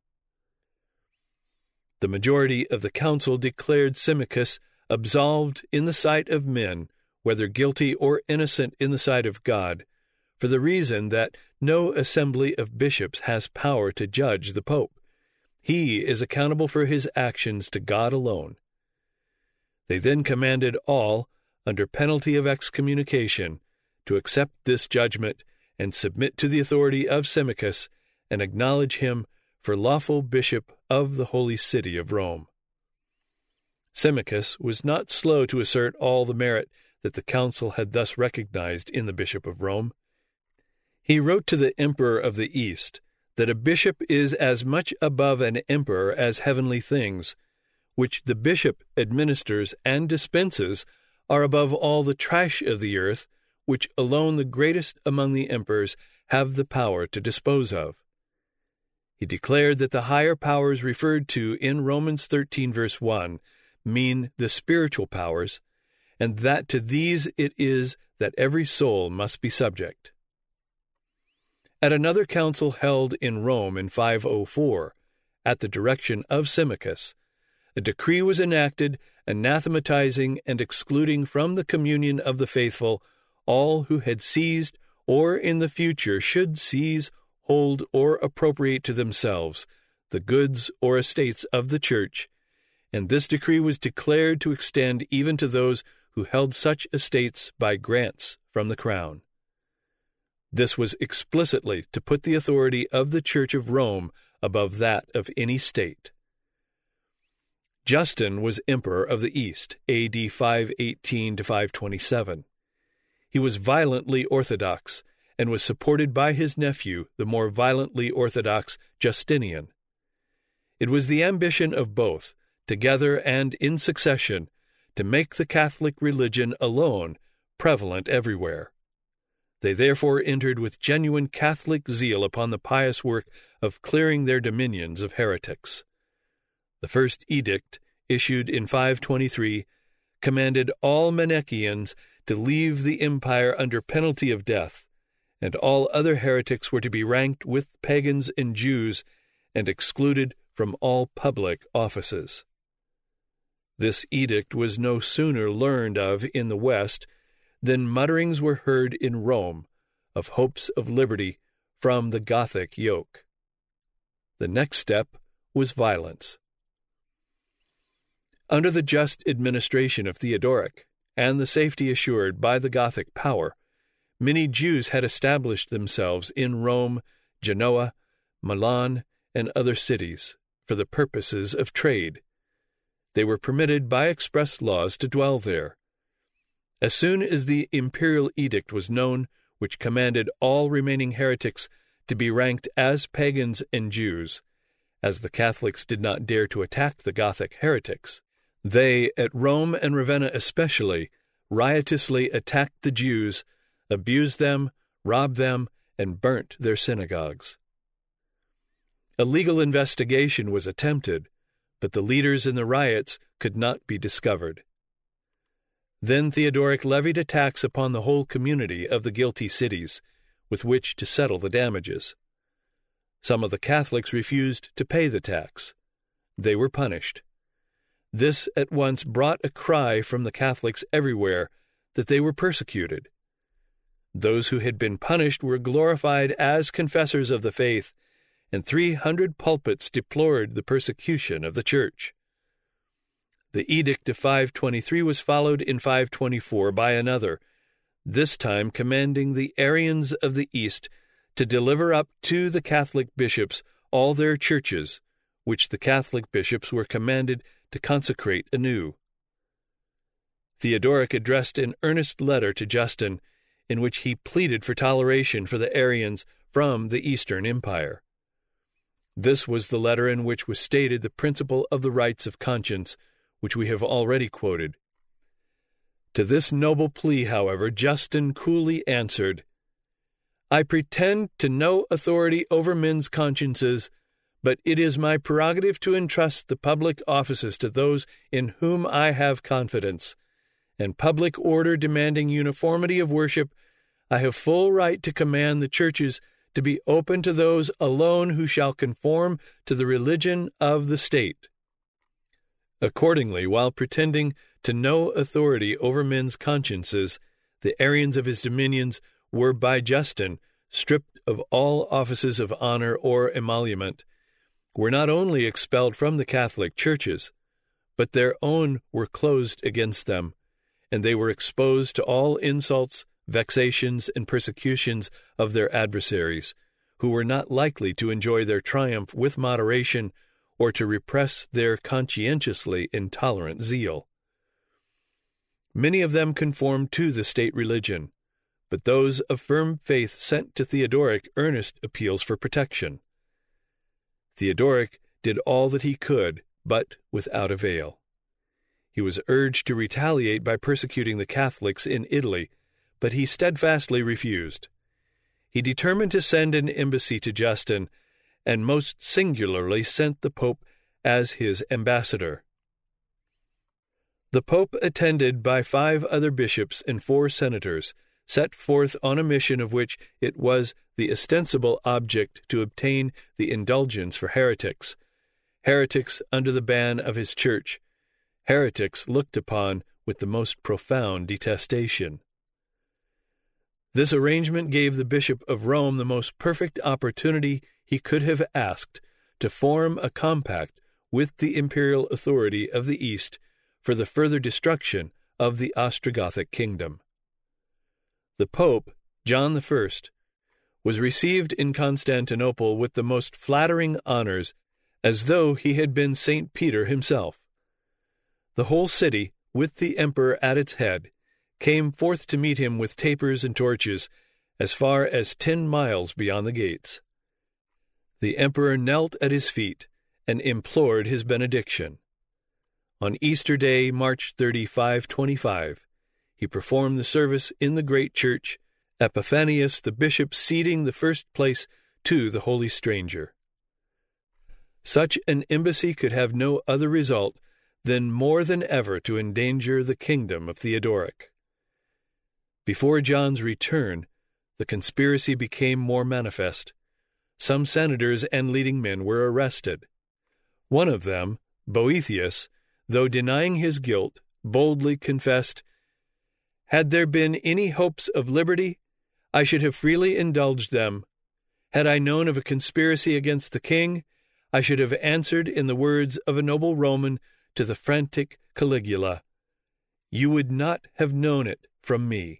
The majority of the council declared Symmachus absolved in the sight of men, whether guilty or innocent in the sight of God, for the reason that no assembly of bishops has power to judge the pope. He is accountable for his actions to God alone. They then commanded all, under penalty of excommunication, to accept this judgment and submit to the authority of Symmachus and acknowledge him for lawful bishop of the holy city of Rome. Symmachus was not slow to assert all the merit that the council had thus recognized in the bishop of Rome. He wrote to the emperor of the East that a bishop is as much above an emperor as heavenly things, which the bishop administers and dispenses are above all the trash of the earth, which alone the greatest among the emperors have the power to dispose of. He declared that the higher powers referred to in Romans thirteen verse one mean the spiritual powers, and that to these it is that every soul must be subject. At another council held in Rome in five oh four, at the direction of Symmachus, a decree was enacted anathematizing and excluding from the communion of the faithful all who had seized or in the future should seize, hold, or appropriate to themselves the goods or estates of the church, and this decree was declared to extend even to those who held such estates by grants from the crown. This was explicitly to put the authority of the Church of Rome above that of any state. Justin was emperor of the East, A D five eighteen to five twenty-seven. He was violently orthodox and was supported by his nephew, the more violently orthodox Justinian. It was the ambition of both, together and in succession, to make the Catholic religion alone prevalent everywhere. They therefore entered with genuine Catholic zeal upon the pious work of clearing their dominions of heretics. The first edict, issued in five twenty-three, commanded all Manichaeans to leave the empire under penalty of death, and all other heretics were to be ranked with pagans and Jews and excluded from all public offices. This edict was no sooner learned of in the West than mutterings were heard in Rome of hopes of liberty from the Gothic yoke. The next step was violence. Under the just administration of Theodoric, and the safety assured by the Gothic power, many Jews had established themselves in Rome, Genoa, Milan, and other cities for the purposes of trade. They were permitted by express laws to dwell there. As soon as the imperial edict was known, which commanded all remaining heretics to be ranked as pagans and Jews, as the Catholics did not dare to attack the Gothic heretics, they, at Rome and Ravenna especially, riotously attacked the Jews, abused them, robbed them, and burnt their synagogues. A legal investigation was attempted, but the leaders in the riots could not be discovered. Then Theodoric levied a tax upon the whole community of the guilty cities, with which to settle the damages. Some of the Catholics refused to pay the tax. They were punished. This at once brought a cry from the Catholics everywhere that they were persecuted. Those who had been punished were glorified as confessors of the faith, and three hundred pulpits deplored the persecution of the Church. The edict of five twenty-three was followed in five twenty-four by another, this time commanding the Arians of the East to deliver up to the Catholic bishops all their churches, which the Catholic bishops were commanded to consecrate anew. Theodoric addressed an earnest letter to Justin, in which he pleaded for toleration for the Arians from the Eastern Empire. This was the letter in which was stated the principle of the rights of conscience, which we have already quoted. To this noble plea, however, Justin coolly answered, "I pretend to no authority over men's consciences, but it is my prerogative to entrust the public offices to those in whom I have confidence, and public order demanding uniformity of worship, I have full right to command the churches to be open to those alone who shall conform to the religion of the state. Accordingly, while pretending to no authority over men's consciences, the Arians of his dominions were by Justin stripped of all offices of honor or emolument, were not only expelled from the Catholic churches, but their own were closed against them, and they were exposed to all insults, vexations, and persecutions of their adversaries, who were not likely to enjoy their triumph with moderation or to repress their conscientiously intolerant zeal. Many of them conformed to the state religion, but those of firm faith sent to Theodoric earnest appeals for protection. Theodoric did all that he could, but without avail. He was urged to retaliate by persecuting the Catholics in Italy, but he steadfastly refused. He determined to send an embassy to Justin, and most singularly sent the Pope as his ambassador. The Pope, attended by five other bishops and four senators, set forth on a mission of which it was the ostensible object to obtain the indulgence for heretics, heretics under the ban of his church, heretics looked upon with the most profound detestation. This arrangement gave the Bishop of Rome the most perfect opportunity he could have asked to form a compact with the imperial authority of the East for the further destruction of the Ostrogothic kingdom. The Pope, John the First, was received in Constantinople with the most flattering honors, as though he had been Saint Peter himself. The whole city, with the emperor at its head, came forth to meet him with tapers and torches, as far as ten miles beyond the gates. The emperor knelt at his feet and implored his benediction. On Easter Day, March thirtieth, five twenty-five, he performed the service in the great church, Epiphanius the bishop ceding the first place to the holy stranger. Such an embassy could have no other result than more than ever to endanger the kingdom of Theodoric. Before John's return, the conspiracy became more manifest. Some senators and leading men were arrested. One of them, Boethius, though denying his guilt, boldly confessed, "Had there been any hopes of liberty, I should have freely indulged them. Had I known of a conspiracy against the king, I should have answered in the words of a noble Roman to the frantic Caligula, 'You would not have known it from me.'"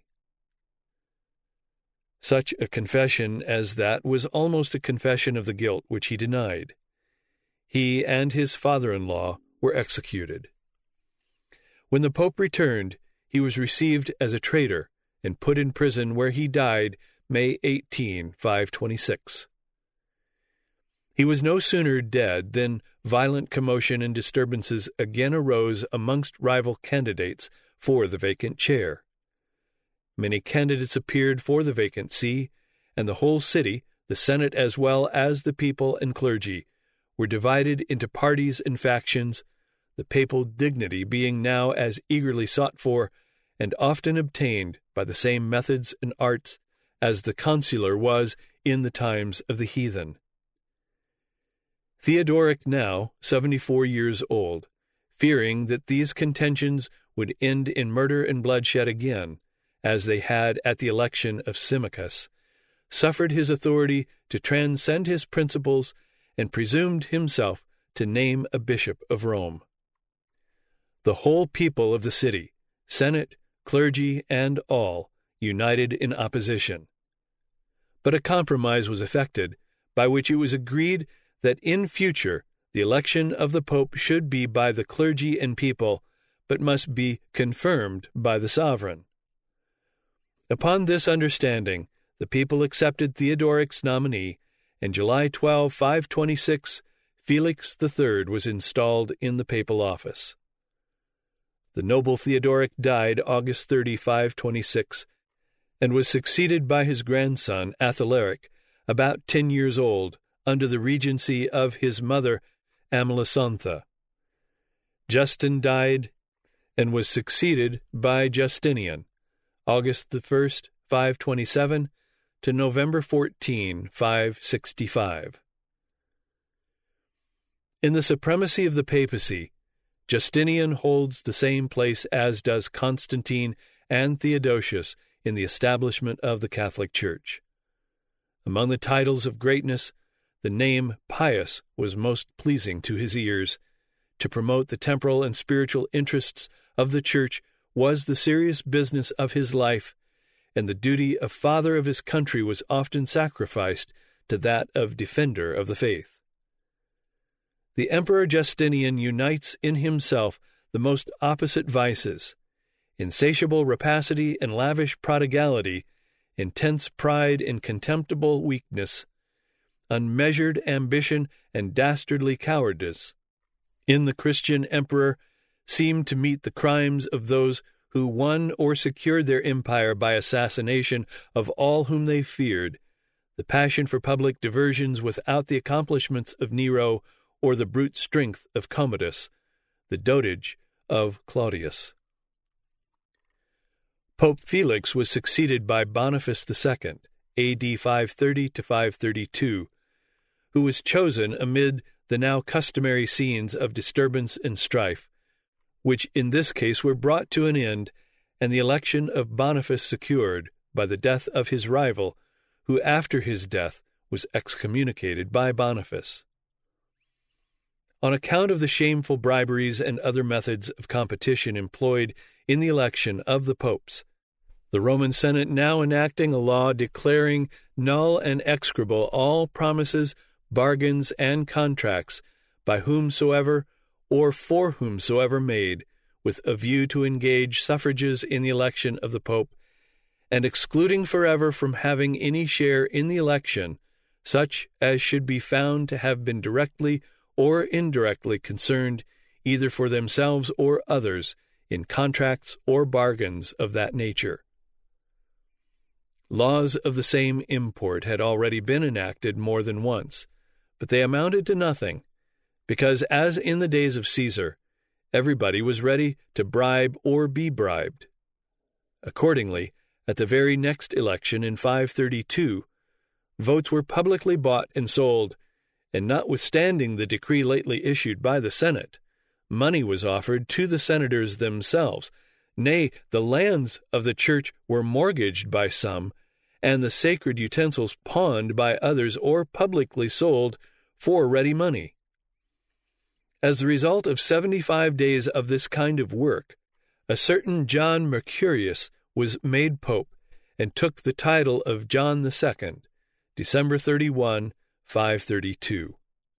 Such a confession as that was almost a confession of the guilt which he denied. He and his father-in-law were executed. When the Pope returned, he was received as a traitor and put in prison, where he died May eighteenth, five twenty-six. He was no sooner dead than violent commotion and disturbances again arose amongst rival candidates for the vacant chair. Many candidates appeared for the vacant see, and the whole city, the Senate as well as the people and clergy, were divided into parties and factions, the papal dignity being now as eagerly sought for and often obtained by the same methods and arts as the consular was in the times of the heathen. Theodoric, now seventy-four years old, fearing that these contentions would end in murder and bloodshed again, as they had at the election of Symmachus, suffered his authority to transcend his principles and presumed himself to name a bishop of Rome. The whole people of the city, senate, clergy, and all, united in opposition. But a compromise was effected, by which it was agreed that in future the election of the Pope should be by the clergy and people, but must be confirmed by the sovereign. Upon this understanding, the people accepted Theodoric's nominee, and July twelfth, five twenty-six, Felix the Third was installed in the papal office. The noble Theodoric died August thirtieth, five twenty-six, and was succeeded by his grandson Athalaric, about ten years old, under the regency of his mother Amalasuntha. Justin died, and was succeeded by Justinian, August the first, five twenty-seven, to November fourteenth, five sixty-five. In the supremacy of the papacy, Justinian holds the same place as does Constantine and Theodosius in the establishment of the Catholic Church. Among the titles of greatness, the name Pius was most pleasing to his ears. To promote the temporal and spiritual interests of the Church was the serious business of his life, and the duty of father of his country was often sacrificed to that of defender of the faith. The Emperor Justinian unites in himself the most opposite vices: insatiable rapacity and lavish prodigality, intense pride and contemptible weakness, unmeasured ambition and dastardly cowardice. In the Christian emperor seemed to meet the crimes of those who won or secured their empire by assassination of all whom they feared, the passion for public diversions without the accomplishments of Nero, or the brute strength of Commodus, the dotage of Claudius. Pope Felix was succeeded by Boniface the Second, A D five thirty to five thirty-two, who was chosen amid the now customary scenes of disturbance and strife, which in this case were brought to an end, and the election of Boniface secured by the death of his rival, who after his death was excommunicated by Boniface. On account of the shameful briberies and other methods of competition employed in the election of the popes, the Roman Senate now enacting a law declaring null and execrable all promises, bargains, and contracts by whomsoever or for whomsoever made, with a view to engage suffrages in the election of the Pope, and excluding forever from having any share in the election such as should be found to have been directly or indirectly concerned, either for themselves or others, in contracts or bargains of that nature. Laws of the same import had already been enacted more than once, but they amounted to nothing, because, as in the days of Caesar, everybody was ready to bribe or be bribed. Accordingly, at the very next election in five thirty-two, votes were publicly bought and sold, and notwithstanding the decree lately issued by the Senate, money was offered to the senators themselves. Nay, the lands of the church were mortgaged by some, and the sacred utensils pawned by others or publicly sold for ready money. As the result of seventy-five days of this kind of work, a certain John Mercurius was made pope and took the title of John the Second, December thirty-first, five thirty-two.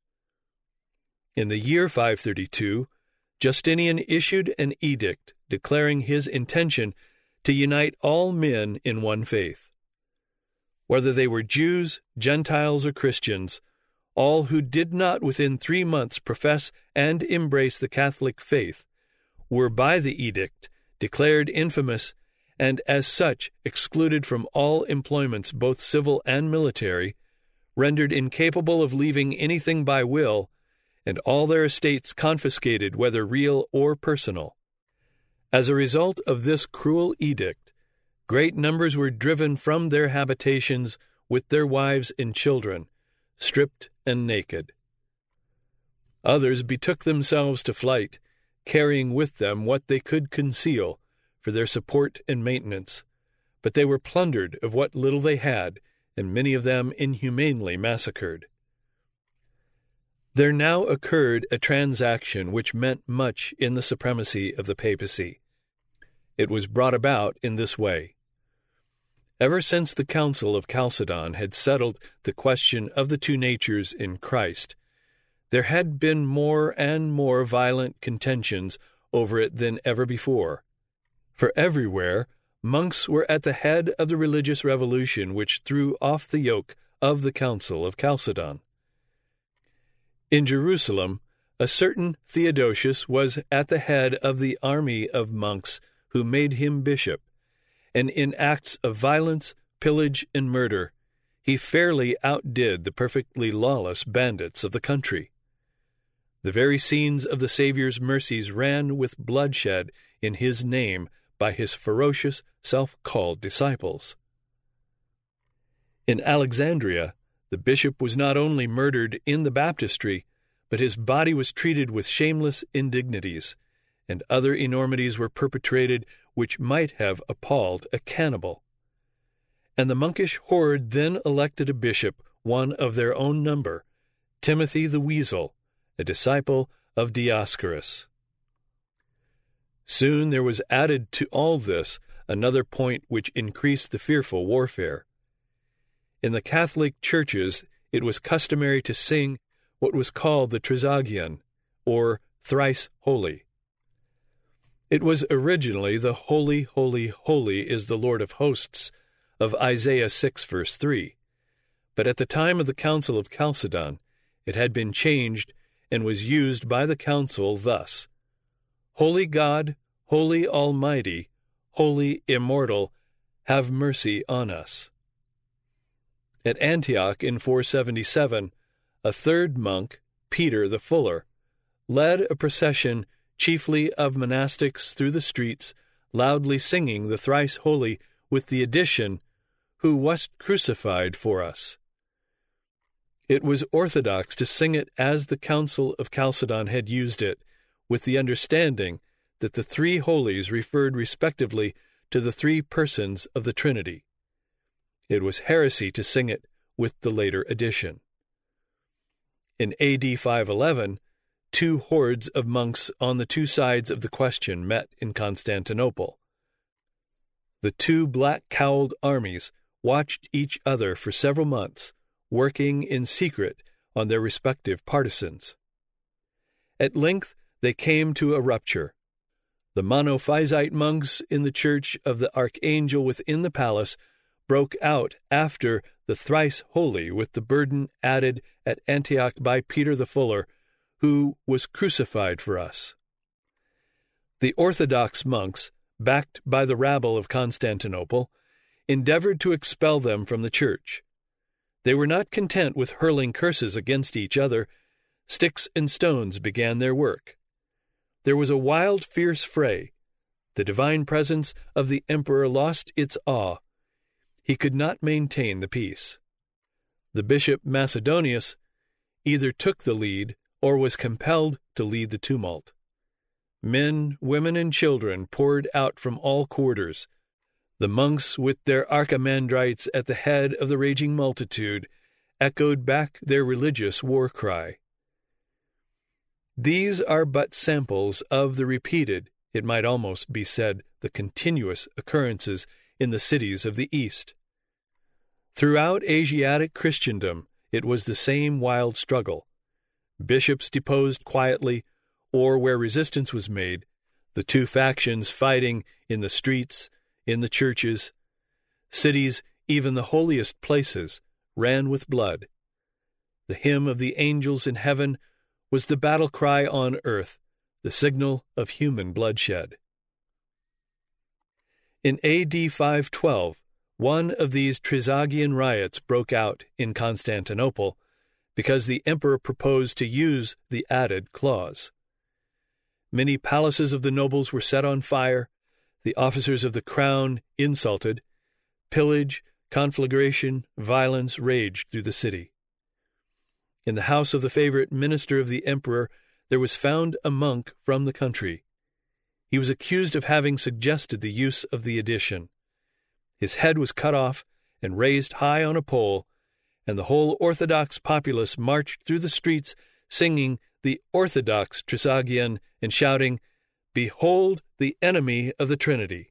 In the year five thirty-two, Justinian issued an edict declaring his intention to unite all men in one faith. Whether they were Jews, Gentiles, or Christians, all who did not within three months profess and embrace the Catholic faith were by the edict declared infamous and as such excluded from all employments both civil and military, rendered incapable of leaving anything by will, and all their estates confiscated whether real or personal. As a result of this cruel edict, great numbers were driven from their habitations with their wives and children, stripped and naked. Others betook themselves to flight, carrying with them what they could conceal for their support and maintenance, but they were plundered of what little they had, and many of them inhumanely massacred. There now occurred a transaction which meant much in the supremacy of the papacy. It was brought about in this way. Ever since the Council of Chalcedon had settled the question of the two natures in Christ, there had been more and more violent contentions over it than ever before. For everywhere, monks were at the head of the religious revolution which threw off the yoke of the Council of Chalcedon. In Jerusalem, a certain Theodosius was at the head of the army of monks who made him bishop, and in acts of violence, pillage, and murder, he fairly outdid the perfectly lawless bandits of the country. The very scenes of the Saviour's mercies ran with bloodshed in his name by his ferocious, self-called disciples. In Alexandria, the bishop was not only murdered in the baptistry, but his body was treated with shameless indignities, and other enormities were perpetrated which might have appalled a cannibal. And the monkish horde then elected a bishop, one of their own number, Timothy the Weasel, a disciple of Dioscorus. Soon there was added to all this another point which increased the fearful warfare. In the Catholic churches it was customary to sing what was called the Trisagion, or Thrice Holy. It was originally the Holy, Holy, Holy is the Lord of Hosts of Isaiah six verse three, but at the time of the Council of Chalcedon it had been changed and was used by the council thus: Holy God, Holy Almighty, Holy Immortal, have mercy on us. At Antioch in four seventy-seven, a third monk, Peter the Fuller, led a procession chiefly of monastics through the streets, loudly singing the Thrice Holy with the addition, Who wast crucified for us. It was orthodox to sing it as the Council of Chalcedon had used it, with the understanding that the three holies referred respectively to the three persons of the Trinity. It was heresy to sing it with the later addition. In A D five eleven, two hordes of monks on the two sides of the question met in Constantinople. The two black-cowled armies watched each other for several months, working in secret on their respective partisans. At length they came to a rupture. The Monophysite monks in the church of the Archangel within the palace broke out after the Thrice Holy with the burden added at Antioch by Peter the Fuller, who was crucified for us. The Orthodox monks, backed by the rabble of Constantinople, endeavored to expel them from the church. They were not content with hurling curses against each other. Sticks and stones began their work. There was a wild, fierce fray. The divine presence of the emperor lost its awe. He could not maintain the peace. The bishop Macedonius either took the lead or was compelled to lead the tumult. Men, women, and children poured out from all quarters. The monks, with their archimandrites at the head of the raging multitude, echoed back their religious war cry. These are but samples of the repeated, it might almost be said, the continuous occurrences in the cities of the East. Throughout Asiatic Christendom, it was the same wild struggle. Bishops deposed quietly, or where resistance was made, the two factions fighting in the streets, in the churches. Cities, even the holiest places, ran with blood. The hymn of the angels in heaven was the battle cry on earth, the signal of human bloodshed. In A D five twelve, one of these Trisagion riots broke out in Constantinople because the emperor proposed to use the added clause. Many palaces of the nobles were set on fire, the officers of the crown insulted, pillage, conflagration, violence raged through the city. In the house of the favorite minister of the emperor there was found a monk from the country. He was accused of having suggested the use of the addition. His head was cut off and raised high on a pole, and the whole Orthodox populace marched through the streets singing the Orthodox Trisagion and shouting, "Behold the enemy of the Trinity."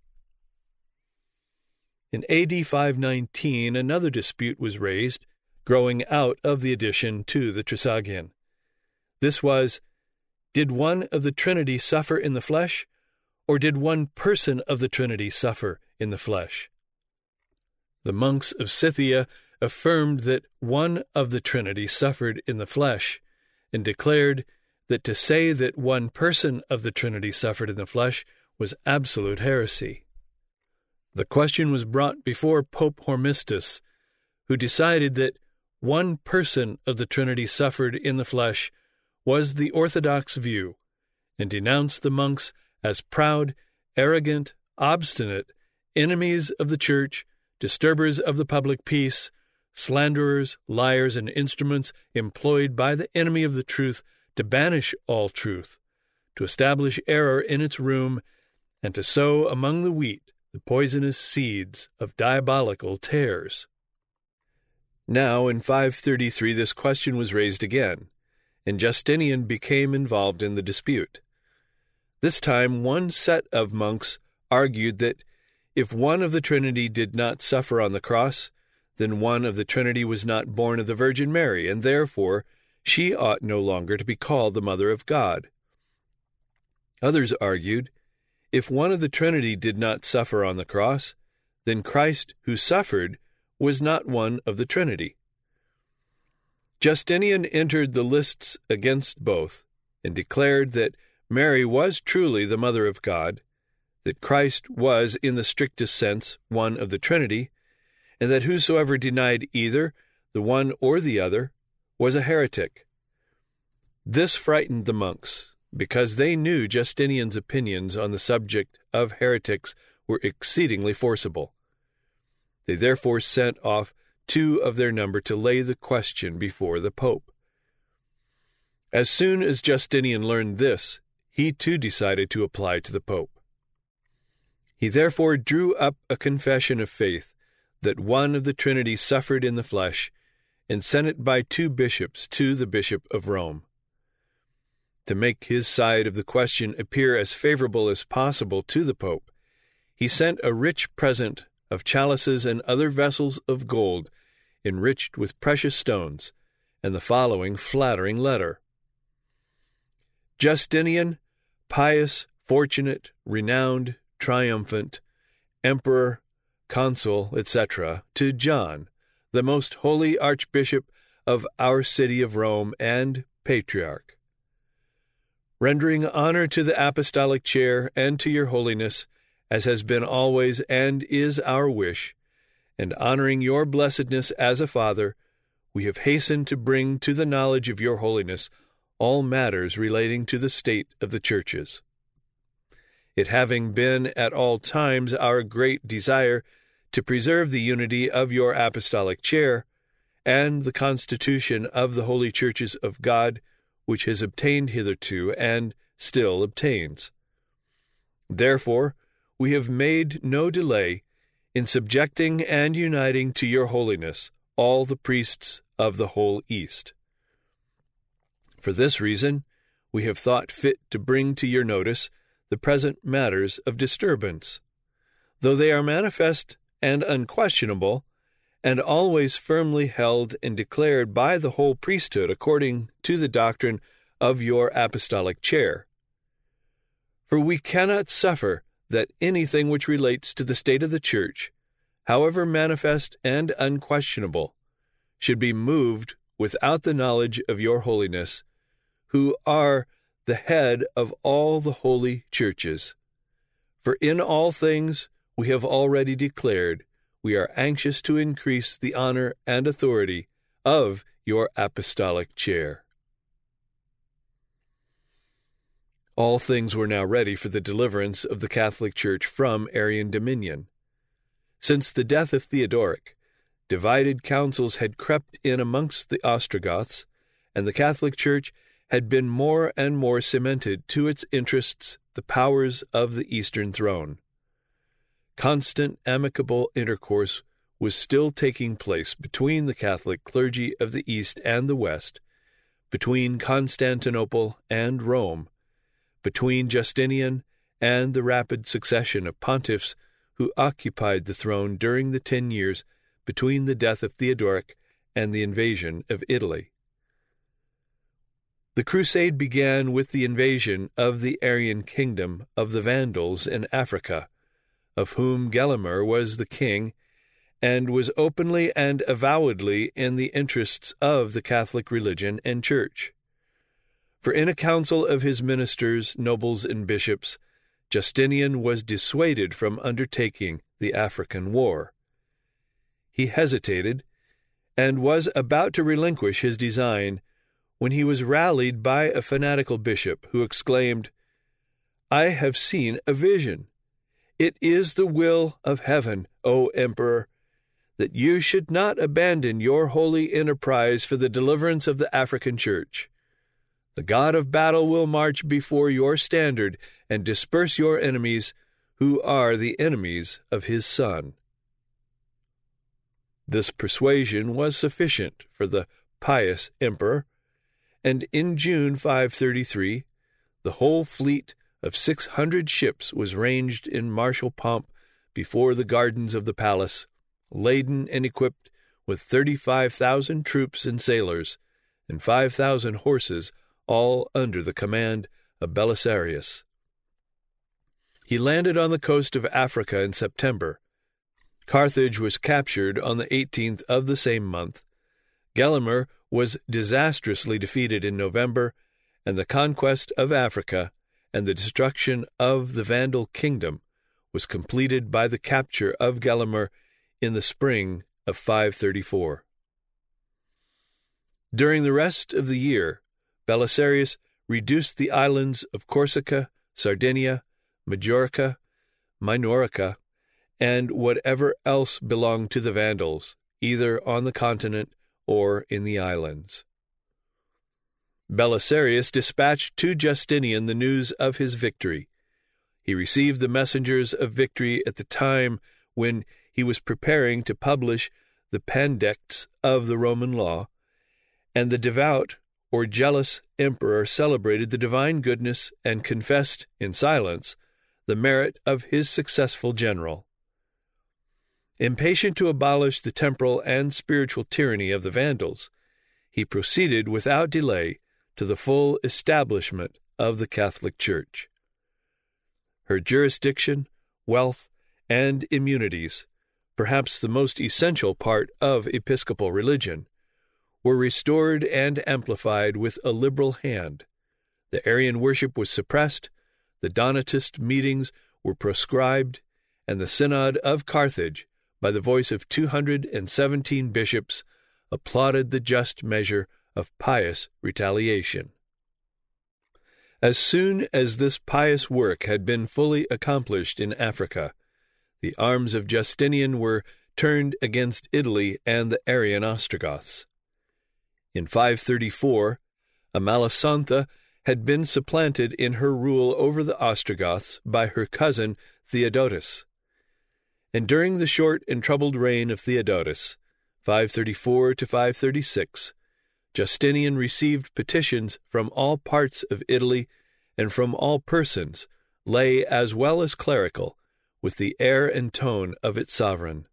In A D five nineteen, another dispute was raised, growing out of the addition to the Trisagion. This was, did one of the Trinity suffer in the flesh, or did one person of the Trinity suffer in the flesh? The monks of Scythia affirmed that one of the Trinity suffered in the flesh, and declared that to say that one person of the Trinity suffered in the flesh was absolute heresy. The question was brought before Pope Hormisdas, who decided that one person of the Trinity suffered in the flesh was the orthodox view, and denounced the monks as proud, arrogant, obstinate, enemies of the Church, disturbers of the public peace, slanderers, liars, and instruments employed by the enemy of the truth to banish all truth, to establish error in its room, and to sow among the wheat the poisonous seeds of diabolical tares. Now, in five thirty-three, this question was raised again, and Justinian became involved in the dispute. This time, one set of monks argued that if one of the Trinity did not suffer on the cross, then one of the Trinity was not born of the Virgin Mary, and therefore she ought no longer to be called the Mother of God. Others argued, if one of the Trinity did not suffer on the cross, then Christ who suffered was not one of the Trinity. Justinian entered the lists against both, and declared that Mary was truly the Mother of God, that Christ was, in the strictest sense, one of the Trinity, and that whosoever denied either, the one or the other, was a heretic. This frightened the monks, because they knew Justinian's opinions on the subject of heretics were exceedingly forcible. They therefore sent off two of their number to lay the question before the Pope. As soon as Justinian learned this, he too decided to apply to the Pope. He therefore drew up a confession of faith that one of the Trinity suffered in the flesh, and sent it by two bishops to the Bishop of Rome. To make his side of the question appear as favorable as possible to the Pope, he sent a rich present of chalices and other vessels of gold, enriched with precious stones, and the following flattering letter: Justinian, pious, fortunate, renowned, triumphant, emperor, consul, et cetera, to John, the most holy Archbishop of our city of Rome and Patriarch. Rendering honor to the apostolic chair and to your holiness, as has been always and is our wish, and honoring your blessedness as a father, we have hastened to bring to the knowledge of your holiness all matters relating to the state of the churches. It having been at all times our great desire to preserve the unity of your apostolic chair, and the constitution of the holy churches of God, which has obtained hitherto and still obtains. Therefore, we have made no delay in subjecting and uniting to your holiness all the priests of the whole East. For this reason, we have thought fit to bring to your notice the present matters of disturbance, though they are manifest and unquestionable, and always firmly held and declared by the whole priesthood according to the doctrine of your apostolic chair. For we cannot suffer that anything which relates to the state of the Church, however manifest and unquestionable, should be moved without the knowledge of your holiness, who are the head of all the holy churches. For in all things we have already declared we are anxious to increase the honor and authority of your apostolic chair. All things were now ready for the deliverance of the Catholic Church from Arian dominion. Since the death of Theodoric, divided councils had crept in amongst the Ostrogoths, and the Catholic Church had been more and more cemented to its interests the powers of the Eastern throne. Constant amicable intercourse was still taking place between the Catholic clergy of the East and the West, between Constantinople and Rome, between Justinian and the rapid succession of pontiffs who occupied the throne during the ten years between the death of Theodoric and the invasion of Italy. The crusade began with the invasion of the Arian kingdom of the Vandals in Africa, of whom Gelimer was the king, and was openly and avowedly in the interests of the Catholic religion and Church. For in a council of his ministers, nobles, and bishops, Justinian was dissuaded from undertaking the African war. He hesitated, and was about to relinquish his design, when he was rallied by a fanatical bishop who exclaimed, "I have seen a vision. It is the will of heaven, O Emperor, that you should not abandon your holy enterprise for the deliverance of the African Church. The God of battle will march before your standard and disperse your enemies, who are the enemies of his Son." This persuasion was sufficient for the pious emperor, and in June five thirty-three, the whole fleet of six hundred ships was ranged in martial pomp before the gardens of the palace, laden and equipped with thirty-five thousand troops and sailors, and five thousand horses, all under the command of Belisarius. He landed on the coast of Africa in September. Carthage was captured on the eighteenth of the same month. Gelimer was disastrously defeated in November, and the conquest of Africa and the destruction of the Vandal kingdom was completed by the capture of Gelimer in the spring of five thirty-four. During the rest of the year, Belisarius reduced the islands of Corsica, Sardinia, Majorca, Minorca, and whatever else belonged to the Vandals, either on the continent or in the islands. Belisarius dispatched to Justinian the news of his victory. He received the messengers of victory at the time when he was preparing to publish the Pandects of the Roman law, and the devout or jealous emperor celebrated the divine goodness and confessed, in silence, the merit of his successful general. Impatient to abolish the temporal and spiritual tyranny of the Vandals, he proceeded without delay to the full establishment of the Catholic Church. Her jurisdiction, wealth, and immunities, perhaps the most essential part of episcopal religion, were restored and amplified with a liberal hand. The Arian worship was suppressed, the Donatist meetings were proscribed, and the Synod of Carthage, by the voice of two hundred seventeen bishops, applauded the just measure of pious retaliation. As soon as this pious work had been fully accomplished in Africa, the arms of Justinian were turned against Italy and the Arian Ostrogoths. In five thirty-four, Amalasontha had been supplanted in her rule over the Ostrogoths by her cousin Theodotus. And during the short and troubled reign of Theodotus, five thirty-four to five thirty-six, Justinian received petitions from all parts of Italy and from all persons, lay as well as clerical, with the air and tone of its sovereign.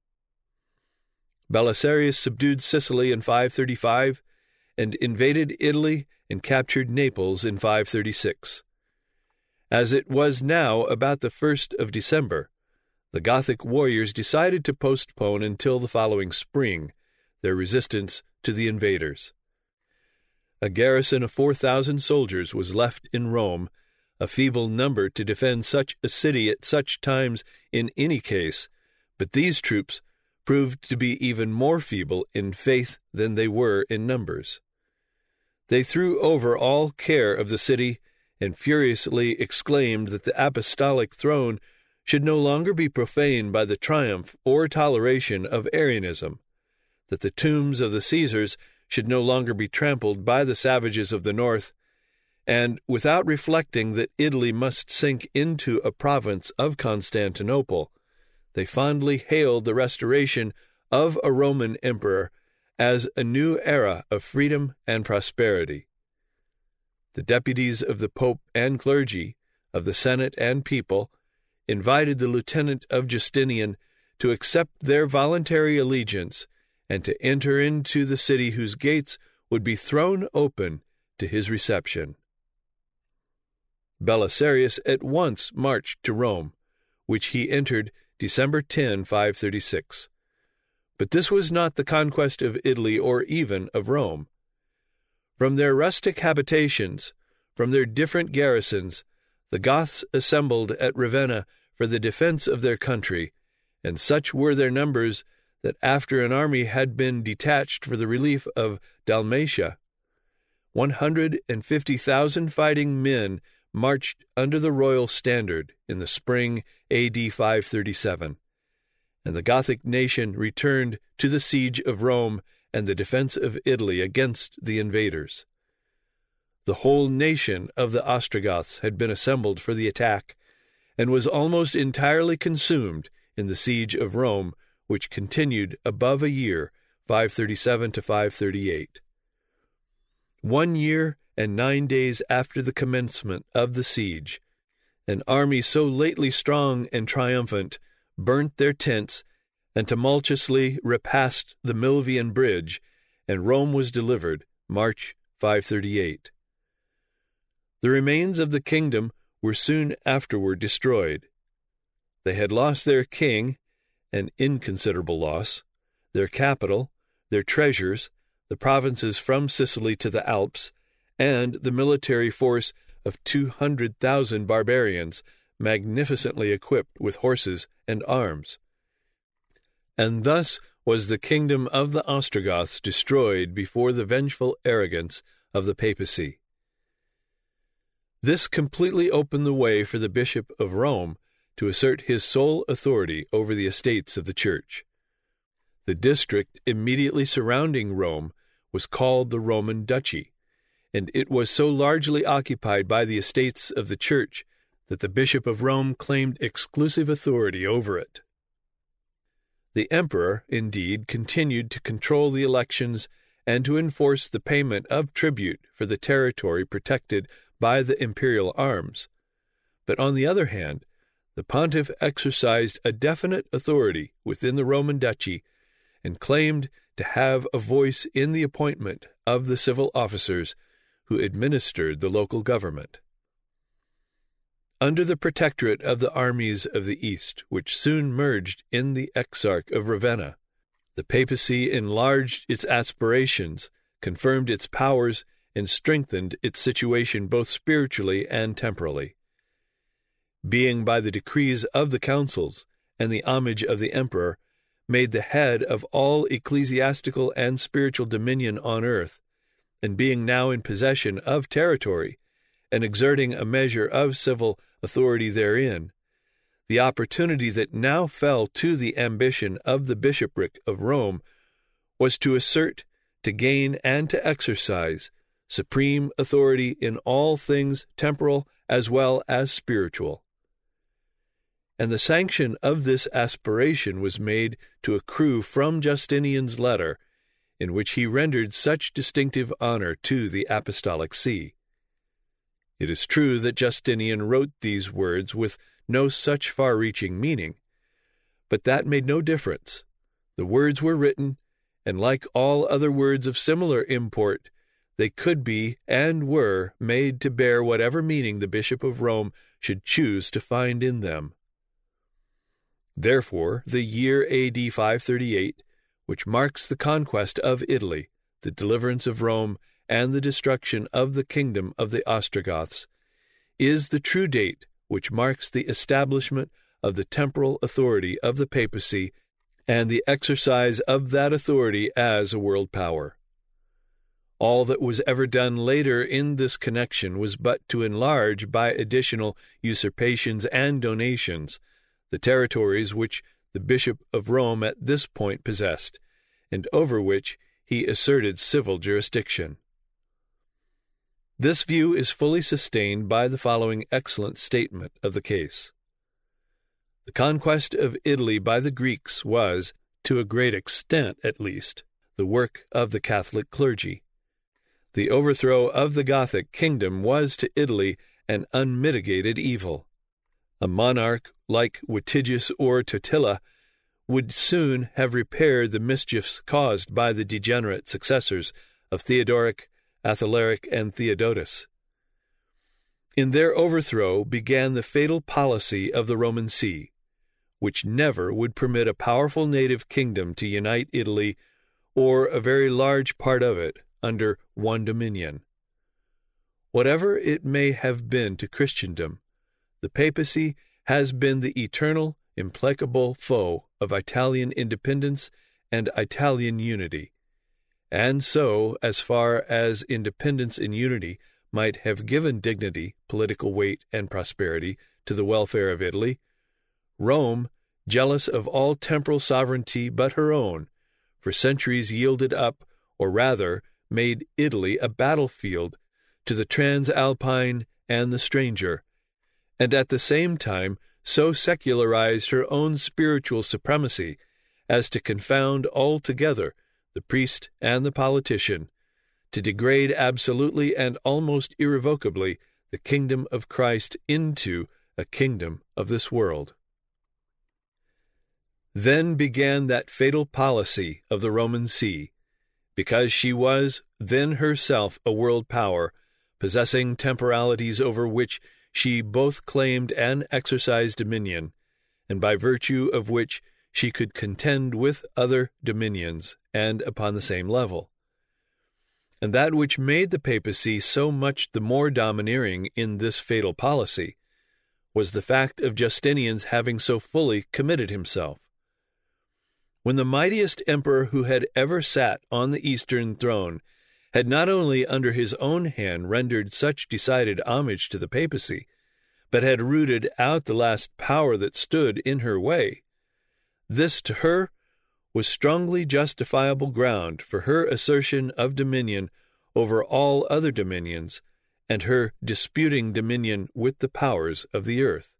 Belisarius subdued Sicily in five thirty-five and invaded Italy and captured Naples in five thirty-six. As it was now about the first of December, the Gothic warriors decided to postpone until the following spring their resistance to the invaders. A garrison of four thousand soldiers was left in Rome, a feeble number to defend such a city at such times in any case, but these troops proved to be even more feeble in faith than they were in numbers. They threw over all care of the city and furiously exclaimed that the apostolic throne should no longer be profaned by the triumph or toleration of Arianism, that the tombs of the Caesars should no longer be trampled by the savages of the north, and, without reflecting that Italy must sink into a province of Constantinople, they fondly hailed the restoration of a Roman emperor as a new era of freedom and prosperity. The deputies of the Pope and clergy, of the Senate and people, invited the lieutenant of Justinian to accept their voluntary allegiance and to enter into the city whose gates would be thrown open to his reception. Belisarius at once marched to Rome, which he entered December tenth, five thirty-six. But this was not the conquest of Italy or even of Rome. From their rustic habitations, from their different garrisons, the Goths assembled at Ravenna for the defense of their country, and such were their numbers that after an army had been detached for the relief of Dalmatia, one hundred fifty thousand fighting men marched under the royal standard in the spring A D five thirty-seven, and the Gothic nation returned to the siege of Rome and the defense of Italy against the invaders. The whole nation of the Ostrogoths had been assembled for the attack, and was almost entirely consumed in the siege of Rome, which continued above a year, five thirty-seven to five thirty-eight. One year and nine days after the commencement of the siege, an army so lately strong and triumphant burnt their tents and tumultuously repassed the Milvian bridge, and Rome was delivered, March five thirty-eight. The remains of the kingdom were soon afterward destroyed. They had lost their king, an inconsiderable loss, their capital, their treasures, the provinces from Sicily to the Alps, and the military force of two hundred thousand barbarians, magnificently equipped with horses and arms. And thus was the kingdom of the Ostrogoths destroyed before the vengeful arrogance of the papacy. This completely opened the way for the Bishop of Rome to assert his sole authority over the estates of the Church. The district immediately surrounding Rome was called the Roman Duchy, and it was so largely occupied by the estates of the Church that the Bishop of Rome claimed exclusive authority over it. The emperor, indeed, continued to control the elections and to enforce the payment of tribute for the territory protected by the imperial arms. But on the other hand, the pontiff exercised a definite authority within the Roman duchy and claimed to have a voice in the appointment of the civil officers who administered the local government. Under the protectorate of the armies of the East, which soon merged in the Exarch of Ravenna, the papacy enlarged its aspirations, confirmed its powers, and strengthened its situation both spiritually and temporally. Being by the decrees of the councils and the homage of the emperor made the head of all ecclesiastical and spiritual dominion on earth, and being now in possession of territory, and exerting a measure of civil authority therein, the opportunity that now fell to the ambition of the bishopric of Rome was to assert, to gain, and to exercise supreme authority in all things temporal as well as spiritual. And the sanction of this aspiration was made to accrue from Justinian's letter, in which he rendered such distinctive honor to the Apostolic See. It is true that Justinian wrote these words with no such far-reaching meaning, but that made no difference. The words were written, and like all other words of similar import, they could be and were made to bear whatever meaning the Bishop of Rome should choose to find in them. Therefore, the year A D five thirty-eight, which marks the conquest of Italy, the deliverance of Rome, and the destruction of the kingdom of the Ostrogoths, is the true date which marks the establishment of the temporal authority of the papacy and the exercise of that authority as a world power. All that was ever done later in this connection was but to enlarge by additional usurpations and donations the territories which the Bishop of Rome at this point possessed, and over which he asserted civil jurisdiction. This view is fully sustained by the following excellent statement of the case. The conquest of Italy by the Greeks was, to a great extent at least, the work of the Catholic clergy. The overthrow of the Gothic kingdom was to Italy an unmitigated evil. A monarch like Witigius or Totila would soon have repaired the mischiefs caused by the degenerate successors of Theodoric, Athalaric, and Theodotus. In their overthrow began the fatal policy of the Roman See, which never would permit a powerful native kingdom to unite Italy, or a very large part of it, under one dominion. Whatever it may have been to Christendom, the papacy has been the eternal, implacable foe of Italian independence and Italian unity, and so, as far as independence and unity might have given dignity, political weight, and prosperity to the welfare of Italy, Rome, jealous of all temporal sovereignty but her own, for centuries yielded up, or rather made Italy a battlefield to the Transalpine and the stranger, and at the same time so secularized her own spiritual supremacy as to confound altogether the priest and the politician, to degrade absolutely and almost irrevocably the kingdom of Christ into a kingdom of this world. Then began that fatal policy of the Roman See, because she was then herself a world power, possessing temporalities over which she both claimed and exercised dominion, and by virtue of which she could contend with other dominions, and upon the same level. And that which made the papacy so much the more domineering in this fatal policy was the fact of Justinian's having so fully committed himself. When the mightiest emperor who had ever sat on the Eastern throne had not only under his own hand rendered such decided homage to the papacy, but had rooted out the last power that stood in her way, this to her was strongly justifiable ground for her assertion of dominion over all other dominions, and her disputing dominion with the powers of the earth.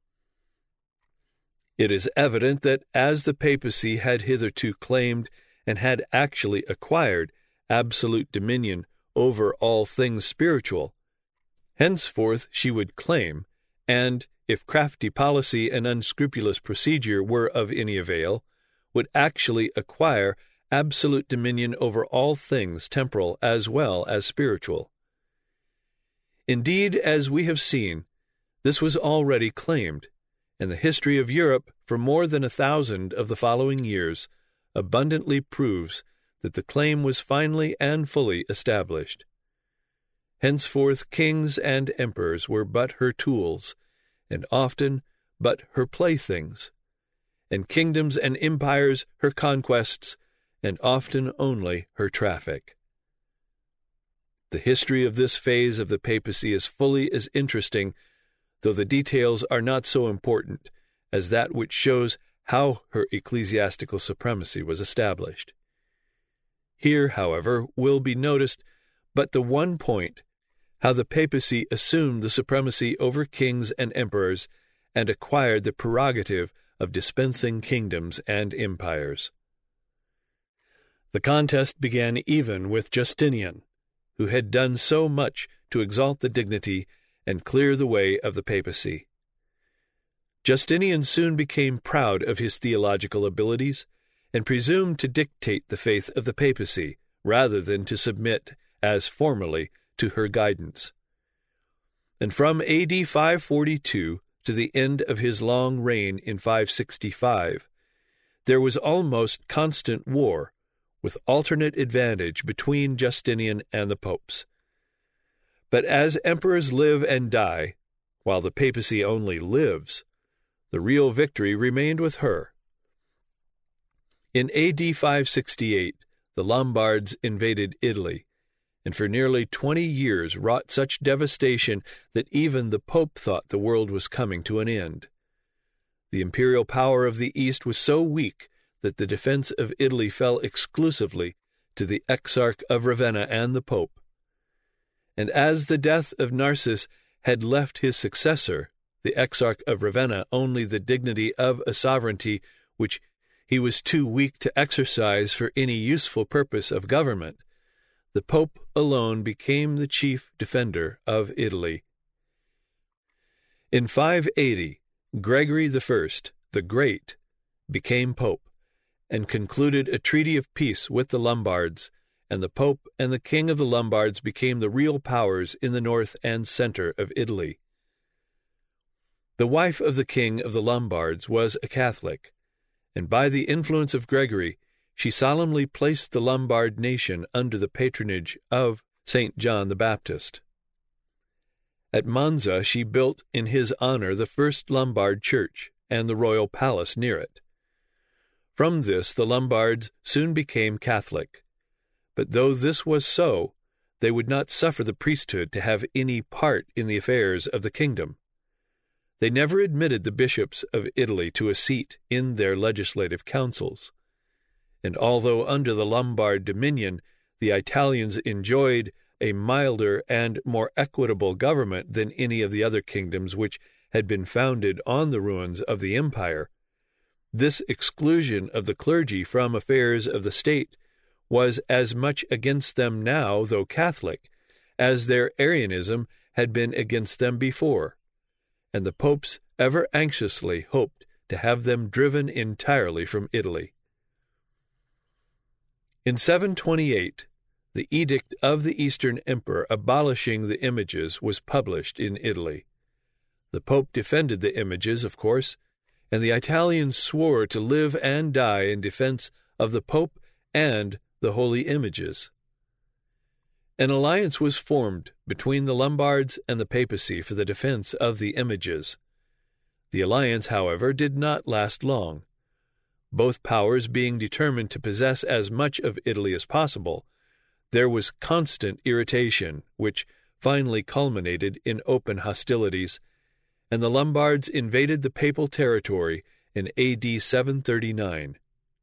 It is evident that as the papacy had hitherto claimed and had actually acquired absolute dominion over all things spiritual, henceforth she would claim, and, if crafty policy and unscrupulous procedure were of any avail, would actually acquire absolute dominion over all things temporal as well as spiritual. Indeed, as we have seen, this was already claimed, and the history of Europe for more than a thousand of the following years abundantly proves that the claim was finally and fully established. Henceforth kings and emperors were but her tools, and often but her playthings, and kingdoms and empires her conquests, and often only her traffic. The history of this phase of the papacy is fully as interesting, though the details are not so important, as that which shows how her ecclesiastical supremacy was established. Here, however, will be noticed but the one point, how the papacy assumed the supremacy over kings and emperors and acquired the prerogative of dispensing kingdoms and empires. The contest began even with Justinian, who had done so much to exalt the dignity and clear the way of the papacy. Justinian soon became proud of his theological abilities and presumed to dictate the faith of the papacy rather than to submit, as formerly, to her guidance. And from A D five forty-two to the end of his long reign in five sixty-five, there was almost constant war, with alternate advantage between Justinian and the popes. But as emperors live and die, while the papacy only lives, the real victory remained with her. In A D five sixty-eight, the Lombards invaded Italy, and for nearly twenty years wrought such devastation that even the Pope thought the world was coming to an end. The imperial power of the East was so weak that the defense of Italy fell exclusively to the Exarch of Ravenna and the Pope. And as the death of Narses had left his successor, the Exarch of Ravenna, only the dignity of a sovereignty which he was too weak to exercise for any useful purpose of government, the Pope alone became the chief defender of Italy. In five eighty, Gregory the First, the Great, became Pope, and concluded a treaty of peace with the Lombards, and the Pope and the King of the Lombards became the real powers in the north and center of Italy. The wife of the King of the Lombards was a Catholic, and by the influence of Gregory, she solemnly placed the Lombard nation under the patronage of Saint John the Baptist. At Monza she built in his honor the first Lombard church and the royal palace near it. From this the Lombards soon became Catholic, But though this was so, they would not suffer the priesthood to have any part in the affairs of the kingdom. They never admitted the bishops of Italy to a seat in their legislative councils. And although under the Lombard dominion the Italians enjoyed a milder and more equitable government than any of the other kingdoms which had been founded on the ruins of the empire, this exclusion of the clergy from affairs of the state was as much against them now, though Catholic, as their Arianism had been against them before, and the popes ever anxiously hoped to have them driven entirely from Italy. In seven twenty-eight, the edict of the Eastern Emperor abolishing the images was published in Italy. The Pope defended the images, of course, and the Italians swore to live and die in defense of the Pope and the holy images. An alliance was formed between the Lombards and the papacy for the defense of the images. The alliance, however, did not last long. Both powers being determined to possess as much of Italy as possible, there was constant irritation, which finally culminated in open hostilities, and the Lombards invaded the papal territory in A D seven thirty-nine.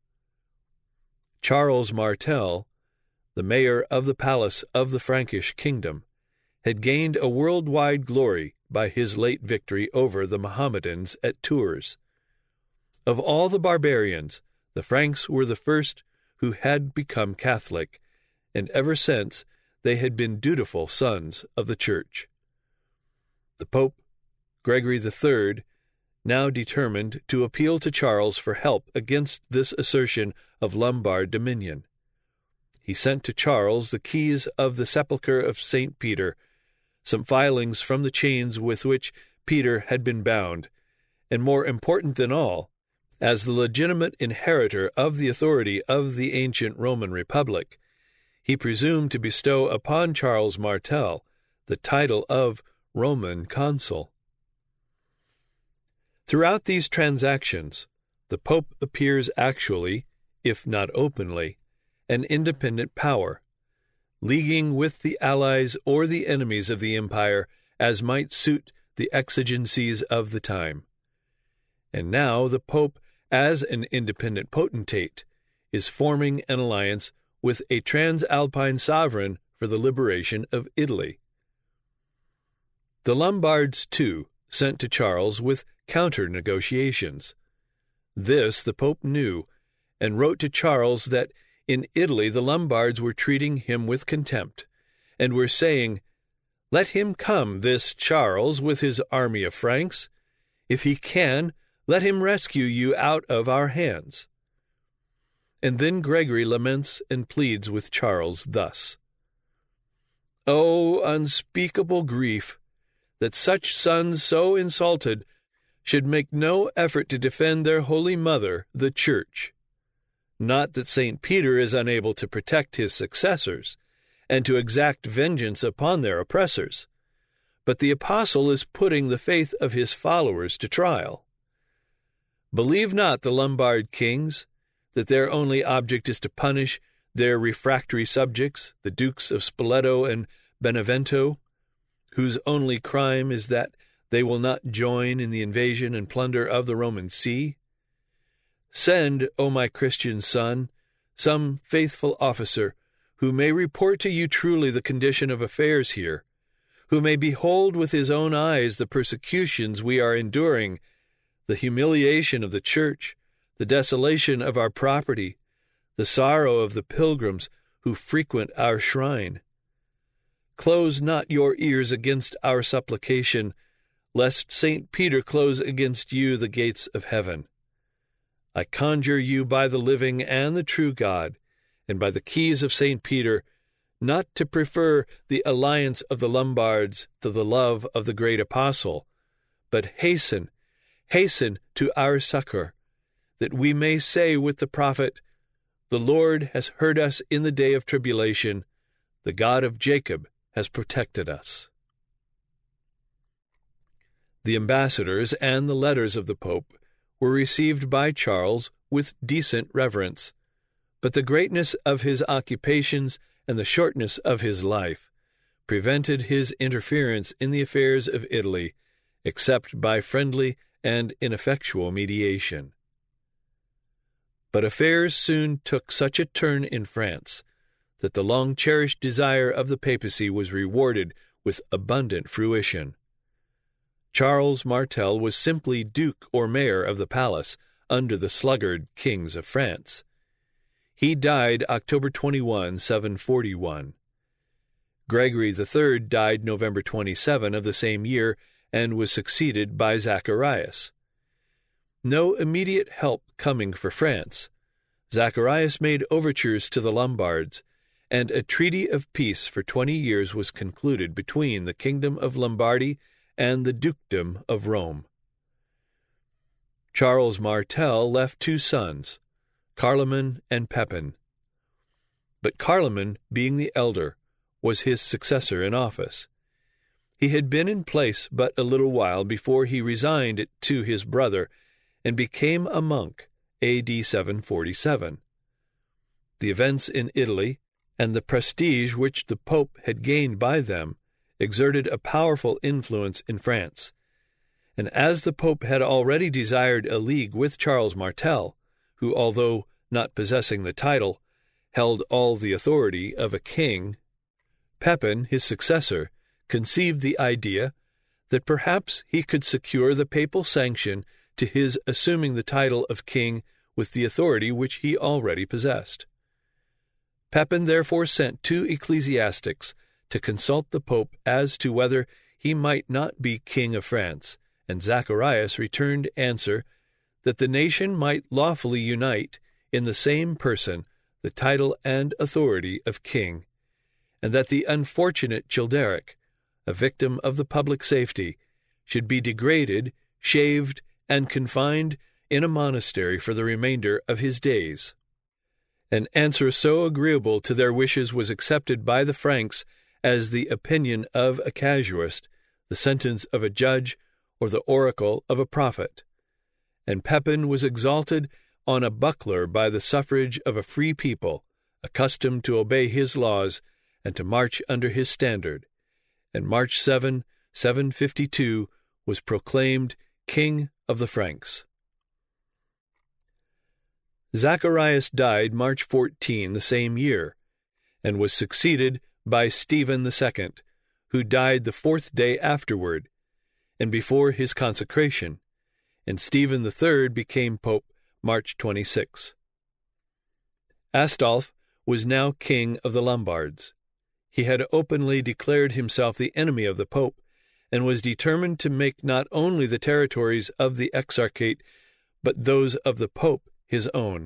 Charles Martel, the mayor of the palace of the Frankish kingdom, had gained a worldwide glory by his late victory over the Mohammedans at Tours. Of all the barbarians, the Franks were the first who had become Catholic, and ever since they had been dutiful sons of the Church. The Pope, Gregory the Third, now determined to appeal to Charles for help against this assertion of Lombard dominion. He sent to Charles the keys of the sepulchre of Saint Peter, some filings from the chains with which Peter had been bound, and more important than all, as the legitimate inheritor of the authority of the ancient Roman Republic, he presumed to bestow upon Charles Martel the title of Roman consul. Throughout these transactions, the Pope appears actually, if not openly, an independent power, leaguing with the allies or the enemies of the empire as might suit the exigencies of the time. And now the Pope, as an independent potentate, is forming an alliance with a transalpine sovereign for the liberation of Italy. The Lombards, too, sent to Charles with counter-negotiations. This the Pope knew, and wrote to Charles that in Italy the Lombards were treating him with contempt, and were saying, "Let him come, this Charles, with his army of Franks. If he can, let him rescue you out of our hands." And then Gregory laments and pleads with Charles thus: "O unspeakable grief, that such sons so insulted should make no effort to defend their holy mother, the Church. Not that Saint Peter is unable to protect his successors, and to exact vengeance upon their oppressors, but the apostle is putting the faith of his followers to trial. Believe not the Lombard kings, that their only object is to punish their refractory subjects, the Dukes of Spoleto and Benevento, whose only crime is that they will not join in the invasion and plunder of the Roman See. Send, O my Christian son, some faithful officer, who may report to you truly the condition of affairs here, who may behold with his own eyes the persecutions we are enduring, the humiliation of the Church, the desolation of our property, the sorrow of the pilgrims who frequent our shrine. Close not your ears against our supplication, lest Saint Peter close against you the gates of heaven. I conjure you by the living and the true God, and by the keys of Saint Peter, not to prefer the alliance of the Lombards to the love of the great apostle, but hasten, hasten to our succor, that we may say with the prophet, 'The Lord has heard us in the day of tribulation. The God of Jacob has protected us.'" The ambassadors and the letters of the Pope were received by Charles with decent reverence, but the greatness of his occupations and the shortness of his life prevented his interference in the affairs of Italy, except by friendly and ineffectual mediation. But affairs soon took such a turn in France that the long-cherished desire of the papacy was rewarded with abundant fruition. Charles Martel was simply duke or mayor of the palace under the sluggard kings of France. He died October twenty-first, seven forty-one. Gregory the Third died November twenty-seventh of the same year and was succeeded by Zacharias. No immediate help coming for France, Zacharias made overtures to the Lombards, and a treaty of peace for twenty years was concluded between the Kingdom of Lombardy and the Dukedom of Rome. Charles Martel left two sons, Carloman and Pepin. But Carloman, being the elder, was his successor in office. He had been in place but a little while before he resigned it to his brother and became a monk, A D seven forty-seven. The events in Italy, and the prestige which the Pope had gained by them, exerted a powerful influence in France. And as the Pope had already desired a league with Charles Martel, who, although not possessing the title, held all the authority of a king, Pepin, his successor, conceived the idea that perhaps he could secure the papal sanction to his assuming the title of king with the authority which he already possessed. Pepin therefore sent two ecclesiastics to consult the Pope as to whether he might not be king of France, and Zacharias returned answer that the nation might lawfully unite in the same person the title and authority of king, and that the unfortunate Childeric, a victim of the public safety, should be degraded, shaved, and confined in a monastery for the remainder of his days. An answer so agreeable to their wishes was accepted by the Franks as the opinion of a casuist, the sentence of a judge, or the oracle of a prophet, and Pepin was exalted on a buckler by the suffrage of a free people, accustomed to obey his laws and to march under his standard, and March seventh, seven fifty-two, was proclaimed King of the Franks. Zacharias died March fourteenth the same year, and was succeeded by Stephen the Second, who died the fourth day afterward, and before his consecration, and Stephen the Third became Pope March twenty-sixth. Astolph was now king of the Lombards. He had openly declared himself the enemy of the Pope, and was determined to make not only the territories of the Exarchate, but those of the Pope his own.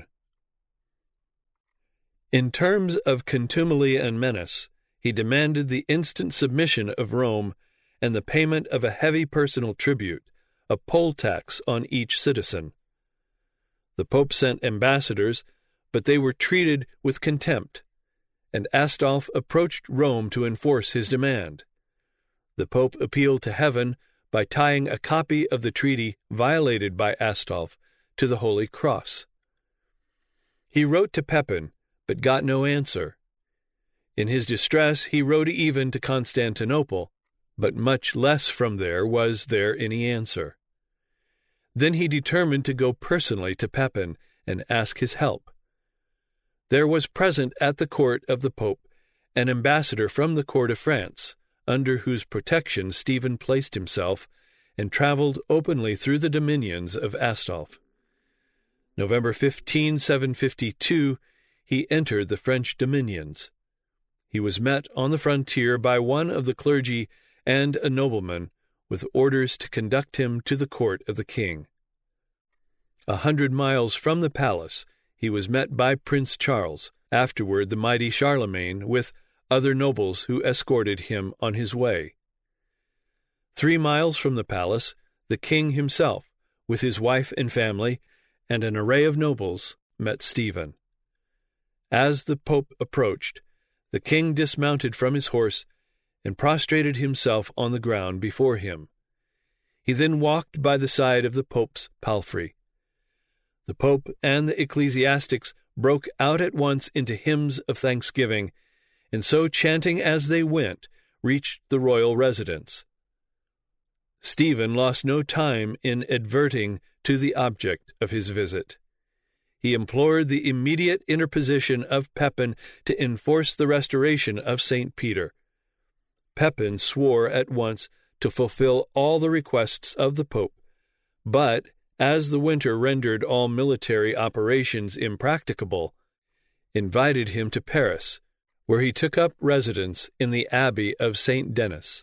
In terms of contumely and menace, he demanded the instant submission of Rome and the payment of a heavy personal tribute, a poll tax on each citizen. The Pope sent ambassadors, but they were treated with contempt, and Astolph approached Rome to enforce his demand. The Pope appealed to heaven by tying a copy of the treaty violated by Astolph to the Holy Cross. He wrote to Pepin, but got no answer. In his distress he wrote even to Constantinople, but much less from there was there any answer. Then he determined to go personally to Pepin and ask his help. There was present at the court of the Pope an ambassador from the court of France, under whose protection Stephen placed himself, and traveled openly through the dominions of Astolph. November fifteenth, seven fifty-two, he entered the French dominions. He was met on the frontier by one of the clergy and a nobleman, with orders to conduct him to the court of the king. A hundred miles from the palace, he was met by Prince Charles, afterward the mighty Charlemagne, with other nobles who escorted him on his way. Three miles from the palace, the king himself, with his wife and family, and an array of nobles, met Stephen. As the Pope approached, the king dismounted from his horse and prostrated himself on the ground before him. He then walked by the side of the Pope's palfrey. The Pope and the ecclesiastics broke out at once into hymns of thanksgiving, and so chanting as they went, reached the royal residence. Stephen lost no time in adverting to the object of his visit. He implored the immediate interposition of Pepin to enforce the restoration of Saint Peter. Pepin swore at once to fulfill all the requests of the Pope, but, as the winter rendered all military operations impracticable, invited him to Paris, where he took up residence in the Abbey of Saint Denis.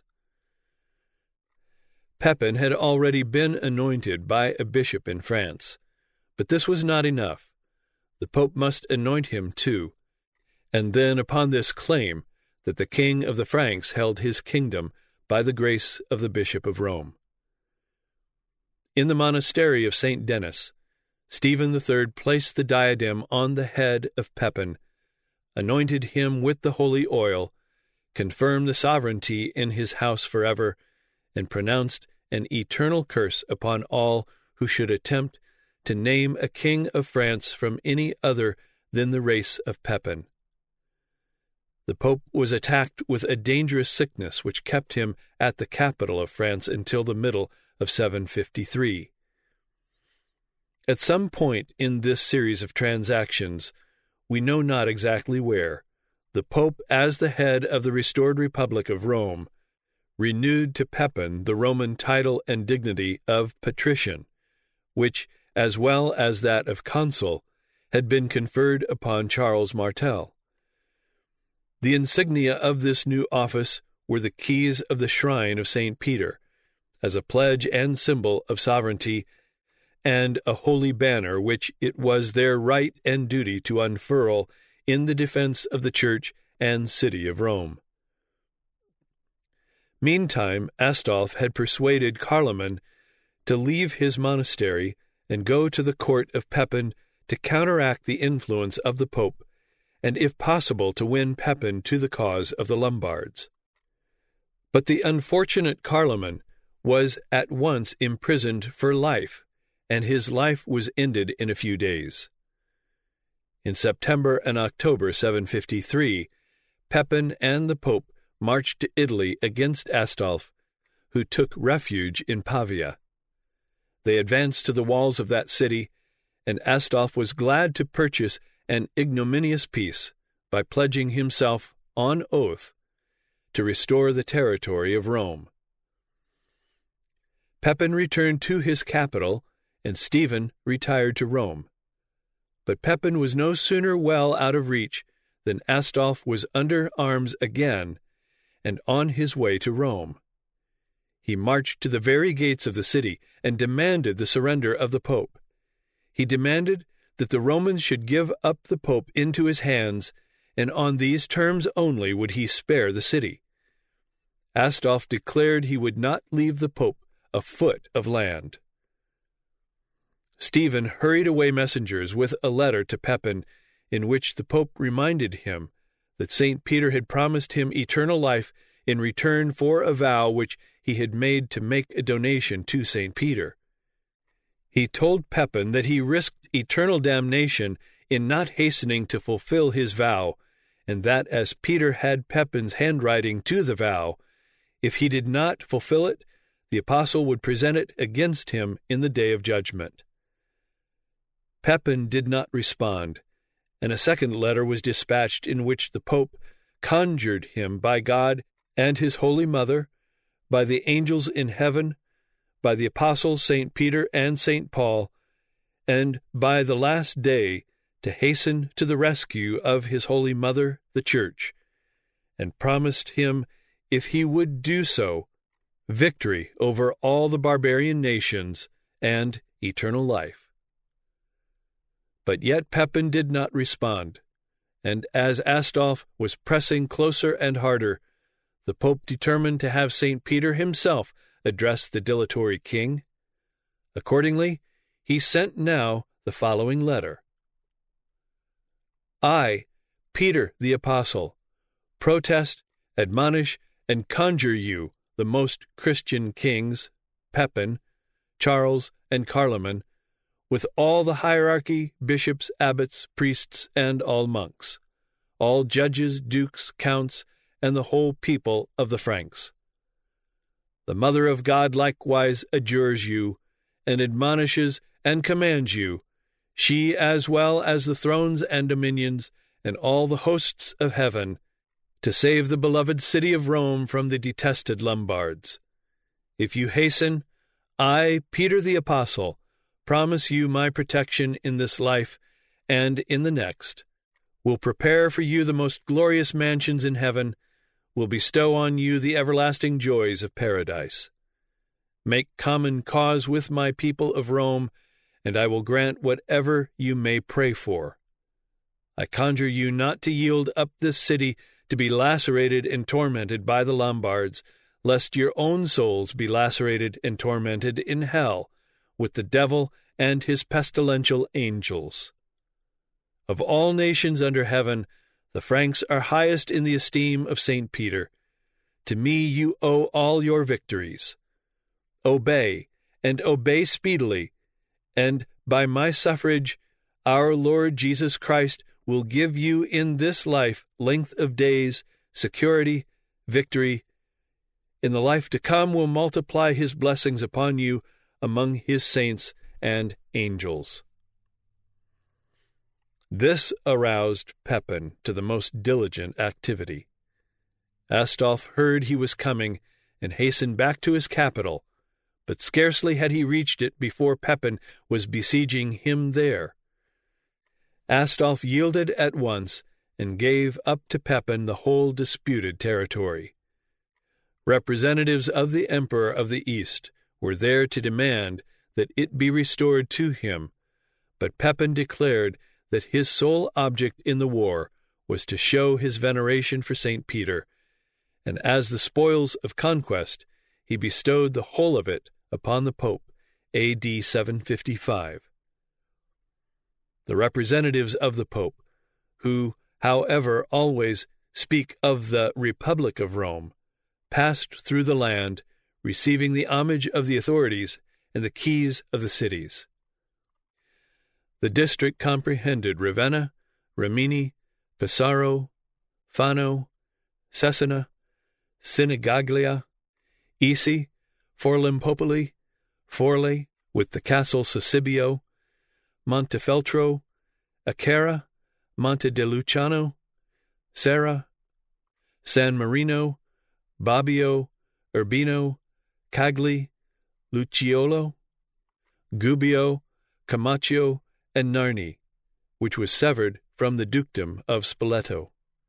Pepin had already been anointed by a bishop in France, but this was not enough. The Pope must anoint him too, and then upon this claim that the king of the Franks held his kingdom by the grace of the Bishop of Rome. In the monastery of Saint Denis, Stephen the Third placed the diadem on the head of Pepin, anointed him with the holy oil, confirmed the sovereignty in his house forever, and pronounced an eternal curse upon all who should attempt to name a king of France from any other than the race of Pepin. The Pope was attacked with a dangerous sickness which kept him at the capital of France until the middle of seven fifty-three. At some point in this series of transactions, we know not exactly where, the Pope, as the head of the restored Republic of Rome, renewed to Pepin the Roman title and dignity of patrician, which, as well as that of consul, had been conferred upon Charles Martel. The insignia of this new office were the keys of the shrine of Saint Peter, as a pledge and symbol of sovereignty, and a holy banner which it was their right and duty to unfurl in the defense of the Church and city of Rome. Meantime, Astolph had persuaded Carloman to leave his monastery and go to the court of Pepin to counteract the influence of the Pope, and if possible to win Pepin to the cause of the Lombards. But the unfortunate Carloman was at once imprisoned for life, and his life was ended in a few days. In September and October seven fifty-three, Pepin and the Pope marched to Italy against Astolph, who took refuge in Pavia. They advanced to the walls of that city, and Astolph was glad to purchase an ignominious peace by pledging himself on oath to restore the territory of Rome. Pepin returned to his capital, and Stephen retired to Rome. But Pepin was no sooner well out of reach than Astolph was under arms again and on his way to Rome. He marched to the very gates of the city and demanded the surrender of the Pope. He demanded that the Romans should give up the Pope into his hands, and on these terms only would he spare the city. Astolph declared he would not leave the Pope a foot of land. Stephen hurried away messengers with a letter to Pepin, in which the Pope reminded him that Saint Peter had promised him eternal life in return for a vow which he had made to make a donation to Saint Peter. He told Pepin that he risked eternal damnation in not hastening to fulfill his vow, and that as Peter had Pepin's handwriting to the vow, if he did not fulfill it, the apostle would present it against him in the day of judgment. Pepin did not respond, and a second letter was dispatched in which the Pope conjured him by God and his Holy Mother, by the angels in heaven, by the apostles Saint Peter and Saint Paul, and by the last day to hasten to the rescue of his Holy Mother, the Church, and promised him, if he would do so, victory over all the barbarian nations and eternal life. But yet Pepin did not respond, and as Astolph was pressing closer and harder, the Pope determined to have Saint Peter himself address the dilatory king. Accordingly, he sent now the following letter. I, Peter the Apostle, protest, admonish, and conjure you, the most Christian kings, Pepin, Charles, and Carloman, with all the hierarchy, bishops, abbots, priests, and all monks, all judges, dukes, counts, and the whole people of the Franks. The Mother of God likewise adjures you, and admonishes and commands you, she as well as the thrones and dominions, and all the hosts of heaven, to save the beloved city of Rome from the detested Lombards. If you hasten, I, Peter the Apostle, promise you my protection in this life and in the next, will prepare for you the most glorious mansions in heaven, will bestow on you the everlasting joys of paradise. Make common cause with my people of Rome, and I will grant whatever you may pray for. I conjure you not to yield up this city to be lacerated and tormented by the Lombards, lest your own souls be lacerated and tormented in hell with the devil and his pestilential angels. Of all nations under heaven, the Franks are highest in the esteem of Saint Peter. To me you owe all your victories. Obey, and obey speedily, and by my suffrage our Lord Jesus Christ will give you in this life length of days, security, victory. In the life to come will multiply his blessings upon you among his saints and angels. This aroused Pepin to the most diligent activity. Astolph heard he was coming and hastened back to his capital, but scarcely had he reached it before Pepin was besieging him there. Astolph yielded at once and gave up to Pepin the whole disputed territory. Representatives of the Emperor of the East were there to demand that it be restored to him, but Pepin declared that his sole object in the war was to show his veneration for Saint Peter, and as the spoils of conquest, he bestowed the whole of it upon the Pope, A D seven fifty-five. The representatives of the Pope, who, however, always speak of the Republic of Rome, passed through the land, receiving the homage of the authorities and the keys of the cities. The district comprehended Ravenna, Rimini, Pesaro, Fano, Cesena, Sinigaglia, Isi, Forlimpopoli, Forli, with the castle Sosibio, Montefeltro, Acerra, Monte de Luciano, Serra, San Marino, Bobbio, Urbino, Cagli, Luciolo, Gubbio, Camaccio, and Narni, which was severed from the dukedom of Spoleto.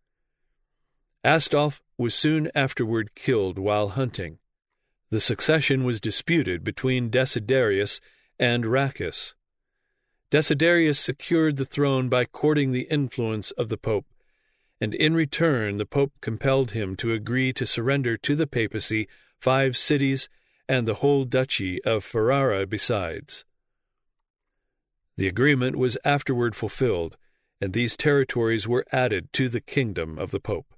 Astolph was soon afterward killed while hunting. The succession was disputed between Desiderius and Rachis. Desiderius secured the throne by courting the influence of the Pope, and in return the Pope compelled him to agree to surrender to the papacy five cities and the whole duchy of Ferrara besides. The agreement was afterward fulfilled, and these territories were added to the kingdom of the Pope.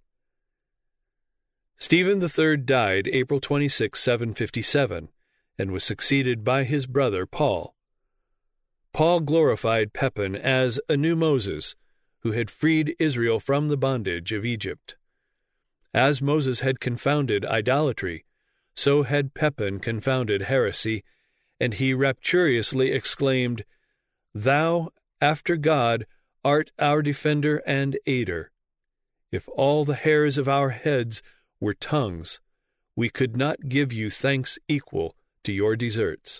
Stephen the Third died April twenty-sixth, seven fifty-seven, and was succeeded by his brother Paul. Paul glorified Pepin as a new Moses, who had freed Israel from the bondage of Egypt. As Moses had confounded idolatry, so had Pepin confounded heresy, and he rapturously exclaimed, "Thou, after God, art our defender and aider. If all the hairs of our heads were tongues, we could not give you thanks equal to your deserts."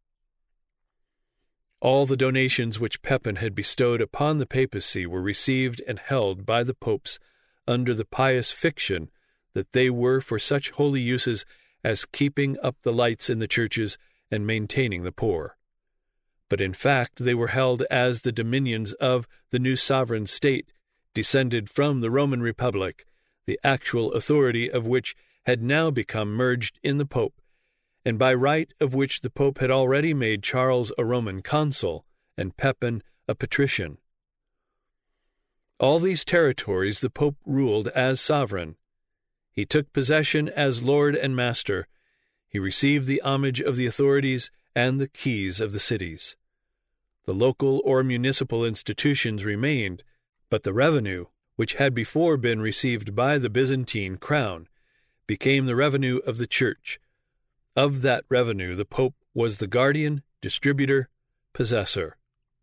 All the donations which Pepin had bestowed upon the papacy were received and held by the popes under the pious fiction that they were for such holy uses as keeping up the lights in the churches and maintaining the poor. But in fact they were held as the dominions of the new sovereign state, descended from the Roman Republic, the actual authority of which had now become merged in the Pope, and by right of which the Pope had already made Charles a Roman consul and Pepin a patrician. All these territories the Pope ruled as sovereign. He took possession as lord and master. He received the homage of the authorities and the keys of the cities. The local or municipal institutions remained, but the revenue, which had before been received by the Byzantine crown, became the revenue of the Church. Of that revenue the Pope was the guardian, distributor, possessor.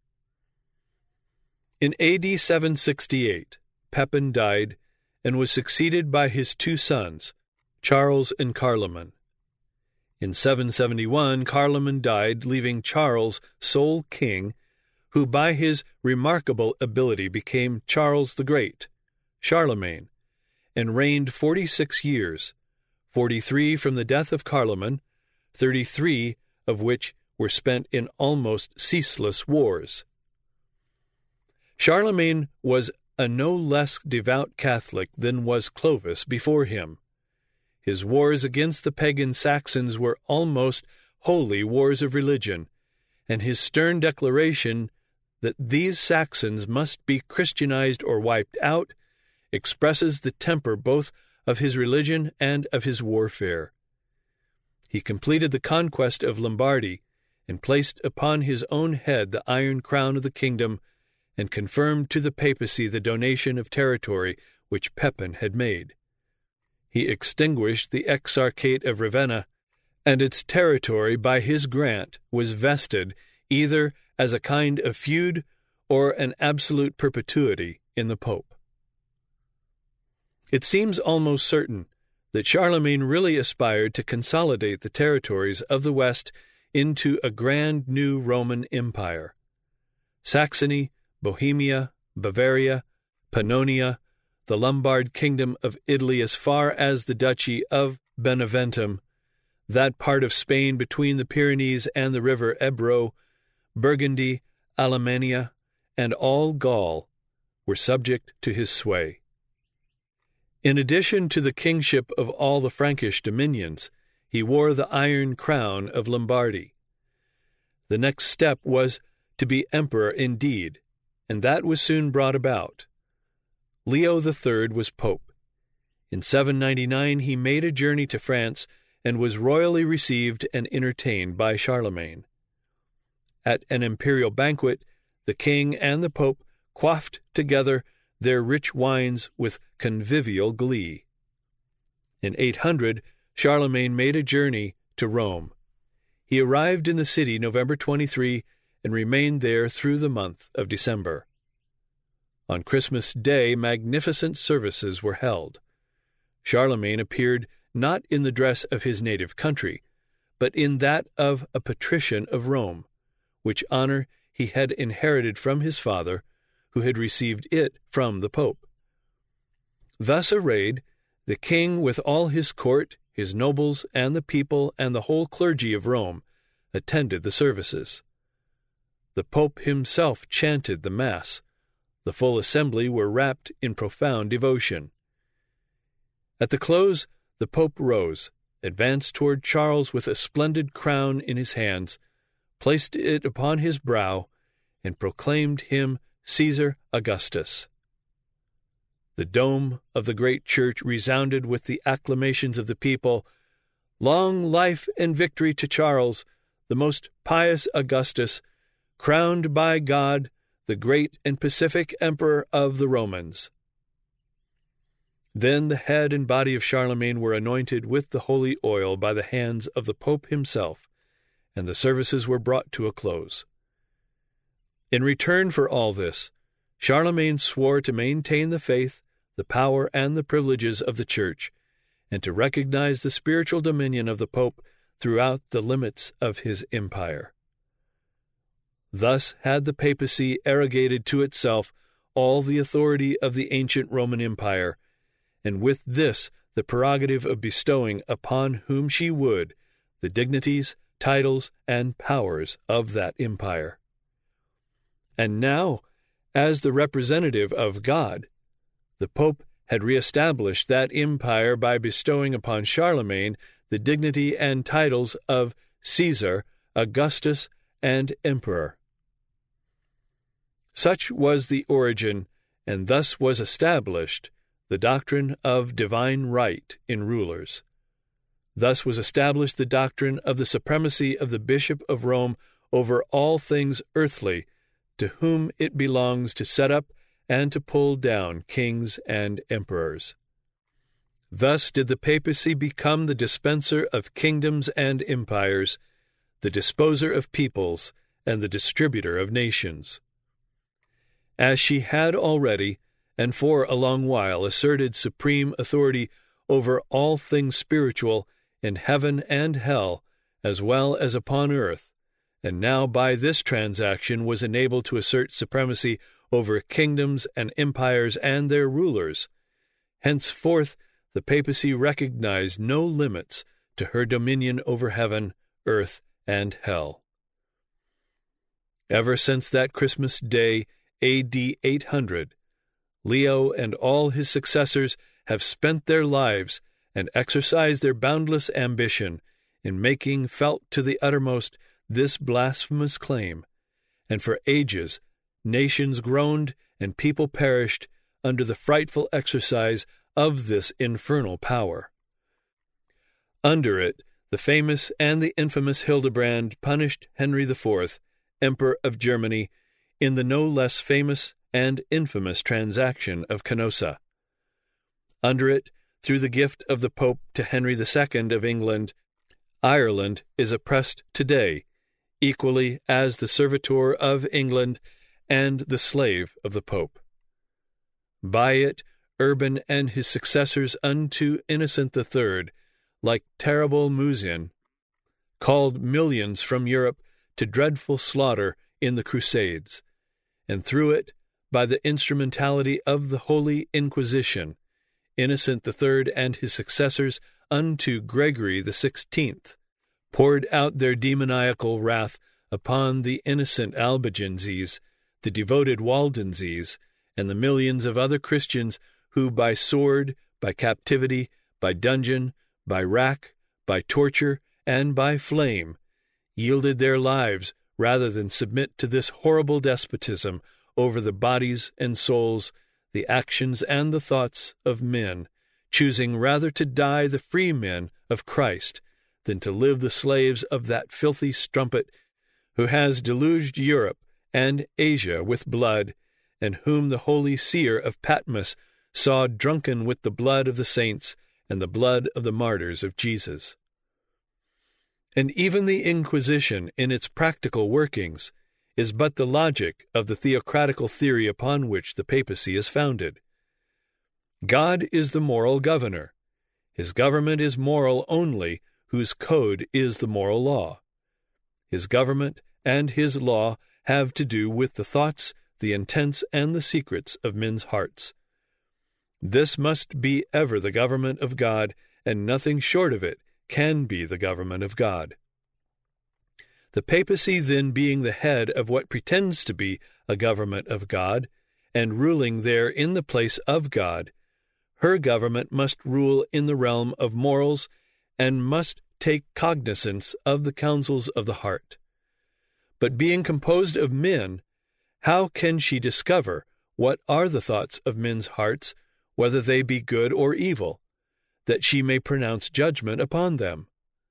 In A D seven sixty-eight, Pepin died and was succeeded by his two sons, Charles and Carloman. In seven seventy-one, Carloman died, leaving Charles sole king, who by his remarkable ability became Charles the Great, Charlemagne, and reigned forty-six years, forty-three from the death of Carloman, thirty-three of which were spent in almost ceaseless wars. Charlemagne was a no less devout Catholic than was Clovis before him. His wars against the pagan Saxons were almost wholly wars of religion, and his stern declaration that these Saxons must be Christianized or wiped out expresses the temper both of his religion and of his warfare. He completed the conquest of Lombardy and placed upon his own head the iron crown of the kingdom and confirmed to the papacy the donation of territory which Pepin had made. He extinguished the Exarchate of Ravenna, and its territory by his grant was vested either as a kind of feud or an absolute perpetuity in the Pope. It seems almost certain that Charlemagne really aspired to consolidate the territories of the West into a grand new Roman Empire. Saxony, Bohemia, Bavaria, Pannonia, the Lombard kingdom of Italy as far as the duchy of Beneventum, that part of Spain between the Pyrenees and the river Ebro, Burgundy, Alemannia, and all Gaul were subject to his sway. In addition to the kingship of all the Frankish dominions, he wore the iron crown of Lombardy. The next step was to be emperor indeed, and that was soon brought about. Leo the Third was pope. In seven ninety-nine he made a journey to France and was royally received and entertained by Charlemagne. At an imperial banquet, the king and the pope quaffed together their rich wines with convivial glee. In eight hundred, Charlemagne made a journey to Rome. He arrived in the city November twenty-third and remained there through the month of December. On Christmas Day, magnificent services were held. Charlemagne appeared not in the dress of his native country, but in that of a patrician of Rome, which honor he had inherited from his father, who had received it from the Pope. Thus arrayed, the king with all his court, his nobles, and the people, and the whole clergy of Rome attended the services. The Pope himself chanted the Mass. The full assembly were wrapped in profound devotion. At the close, the Pope rose, advanced toward Charles with a splendid crown in his hands, placed it upon his brow, and proclaimed him Caesar Augustus. The dome of the great church resounded with the acclamations of the people. Long life and victory to Charles, the most pious Augustus, crowned by God, the great and pacific emperor of the Romans. Then the head and body of Charlemagne were anointed with the holy oil by the hands of the Pope himself, and the services were brought to a close. In return for all this, Charlemagne swore to maintain the faith, the power, and the privileges of the Church, and to recognize the spiritual dominion of the Pope throughout the limits of his empire. Thus had the papacy arrogated to itself all the authority of the ancient Roman Empire, and with this the prerogative of bestowing upon whom she would the dignities, titles, and powers of that empire. And now, as the representative of God, the Pope had reestablished that empire by bestowing upon Charlemagne the dignity and titles of Caesar, Augustus, and Emperor. Such was the origin, and thus was established, the doctrine of divine right in rulers. Thus was established the doctrine of the supremacy of the Bishop of Rome over all things earthly to whom it belongs to set up and to pull down kings and emperors. Thus did the papacy become the dispenser of kingdoms and empires, the disposer of peoples, and the distributor of nations. As she had already, and for a long while, asserted supreme authority over all things spiritual in heaven and hell, as well as upon earth, and now by this transaction was enabled to assert supremacy over kingdoms and empires and their rulers, henceforth the papacy recognized no limits to her dominion over heaven, earth, and hell. Ever since that Christmas day, A D eight hundred, Leo and all his successors have spent their lives and exercised their boundless ambition in making felt to the uttermost this blasphemous claim, and for ages nations groaned and people perished under the frightful exercise of this infernal power. Under it, the famous and the infamous Hildebrand punished Henry the Fourth, Emperor of Germany, in the no less famous and infamous transaction of Canossa. Under it, through the gift of the Pope to Henry the Second of England, Ireland is oppressed today, equally as the servitor of England and the slave of the Pope. By it, Urban and his successors unto Innocent the Third, like terrible Musin, called millions from Europe to dreadful slaughter in the Crusades, and through it, by the instrumentality of the Holy Inquisition, Innocent the Third and his successors unto Gregory the Sixteenth, poured out their demoniacal wrath upon the innocent Albigenses, the devoted Waldenses, and the millions of other Christians who by sword, by captivity, by dungeon, by rack, by torture, and by flame, yielded their lives rather than submit to this horrible despotism over the bodies and souls, the actions and the thoughts of men, choosing rather to die the free men of Christ than to live the slaves of that filthy strumpet who has deluged Europe and Asia with blood, and whom the holy seer of Patmos saw drunken with the blood of the saints and the blood of the martyrs of Jesus. And even the Inquisition, in its practical workings, is but the logic of the theocratical theory upon which the papacy is founded. God is the moral governor. His government is moral only, whose code is the moral law. His government and his law have to do with the thoughts, the intents, and the secrets of men's hearts. This must be ever the government of God, and nothing short of it can be the government of God. The papacy then being the head of what pretends to be a government of God, and ruling there in the place of God, her government must rule in the realm of morals, and must take cognizance of the counsels of the heart. But being composed of men, how can she discover what are the thoughts of men's hearts, whether they be good or evil, that she may pronounce judgment upon them?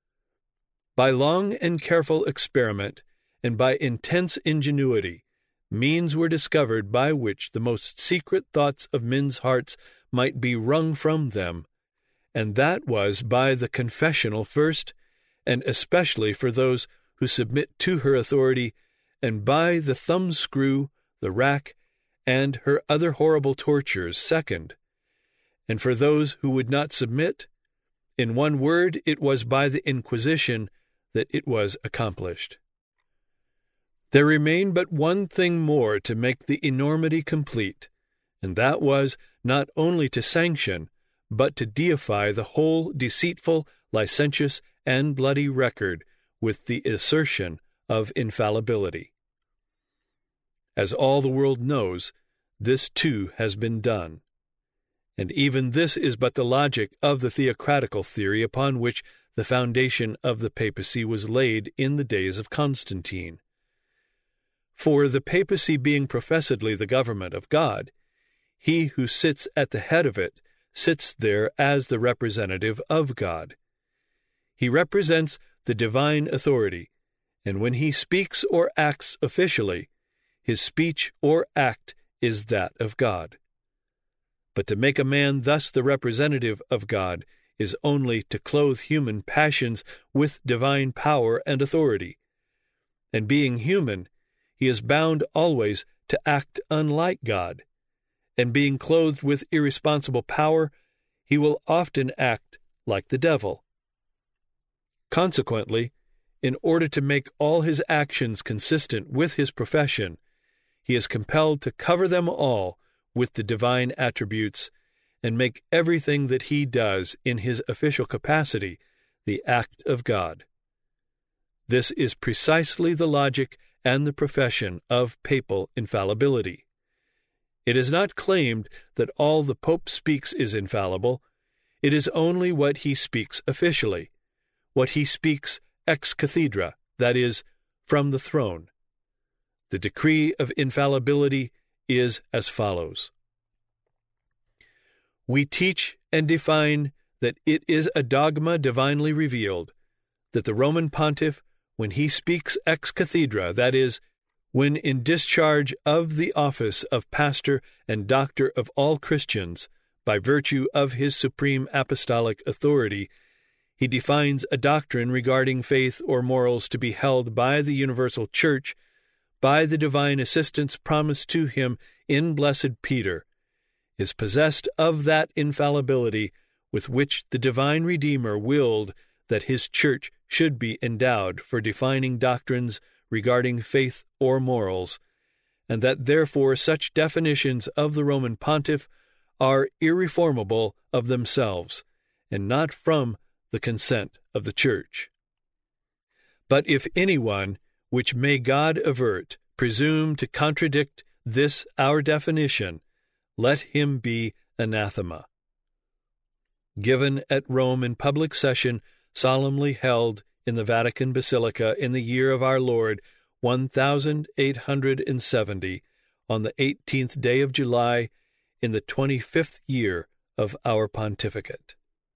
By long and careful experiment, and by intense ingenuity, means were discovered by which the most secret thoughts of men's hearts might be wrung from them, and that was by the confessional first, and especially for those who submit to her authority, and by the thumbscrew, the rack, and her other horrible tortures second. And for those who would not submit, in one word, it was by the Inquisition that it was accomplished. There remained but one thing more to make the enormity complete, and that was not only to sanction, but to deify the whole deceitful, licentious, and bloody record with the assertion of infallibility. As all the world knows, this too has been done. And even this is but the logic of the theocratical theory upon which the foundation of the papacy was laid in the days of Constantine. For the papacy being professedly the government of God, he who sits at the head of it sits there as the representative of God. He represents the divine authority, and when he speaks or acts officially, his speech or act is that of God. But to make a man thus the representative of God is only to clothe human passions with divine power and authority. And being human, he is bound always to act unlike God. And being clothed with irresponsible power, he will often act like the devil. Consequently, in order to make all his actions consistent with his profession, he is compelled to cover them all with the divine attributes and make everything that he does in his official capacity the act of God. This is precisely the logic and the profession of papal infallibility. It is not claimed that all the Pope speaks is infallible. It is only what he speaks officially, what he speaks ex cathedra, that is, from the throne. The decree of infallibility is as follows. We teach and define that it is a dogma divinely revealed, that the Roman Pontiff, when he speaks ex cathedra, that is, when in discharge of the office of pastor and doctor of all Christians, by virtue of his supreme apostolic authority, he defines a doctrine regarding faith or morals to be held by the universal Church, by the divine assistance promised to him in Blessed Peter, is possessed of that infallibility with which the divine Redeemer willed that his Church should be endowed for defining doctrines regarding faith or morals, and that therefore such definitions of the Roman Pontiff are irreformable of themselves, and not from the consent of the Church. But if anyone, which may God avert, presume to contradict this our definition, let him be anathema. Given at Rome in public session, solemnly held in the Vatican Basilica in the year of our Lord one thousand eight hundred seventy, on the eighteenth day of July, in the twenty-fifth year of our pontificate.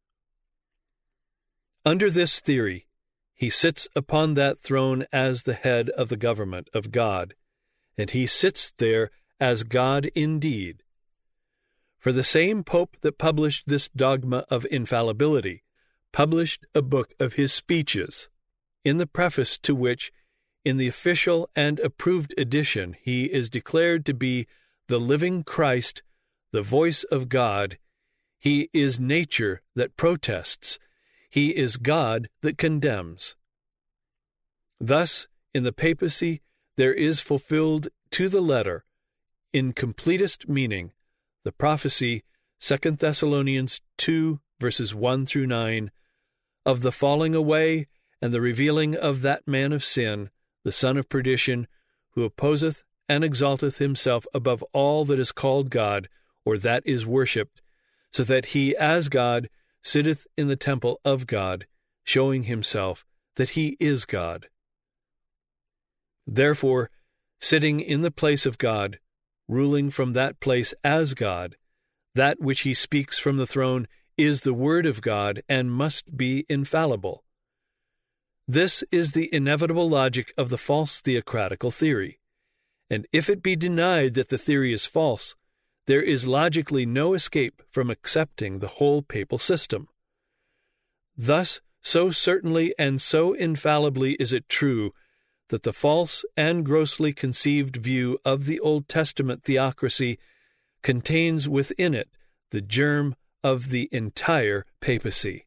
Under this theory, he sits upon that throne as the head of the government of God, and he sits there as God indeed. For the same Pope that published this dogma of infallibility published a book of his speeches, in the preface to which, in the official and approved edition, he is declared to be the living Christ, the voice of God. He is nature that protests. He is God that condemns. Thus, in the papacy, there is fulfilled to the letter, in completest meaning, the prophecy, Second Thessalonians two, verses one through nine, of the falling away and the revealing of that man of sin, the son of perdition, who opposeth and exalteth himself above all that is called God, or that is worshipped, so that he, as God, sitteth in the temple of God, showing himself that he is God. Therefore, sitting in the place of God, ruling from that place as God, that which he speaks from the throne is the word of God and must be infallible. This is the inevitable logic of the false theocratical theory, and if it be denied that the theory is false, there is logically no escape from accepting the whole papal system. Thus, so certainly and so infallibly is it true that the false and grossly conceived view of the Old Testament theocracy contains within it the germ of the entire papacy.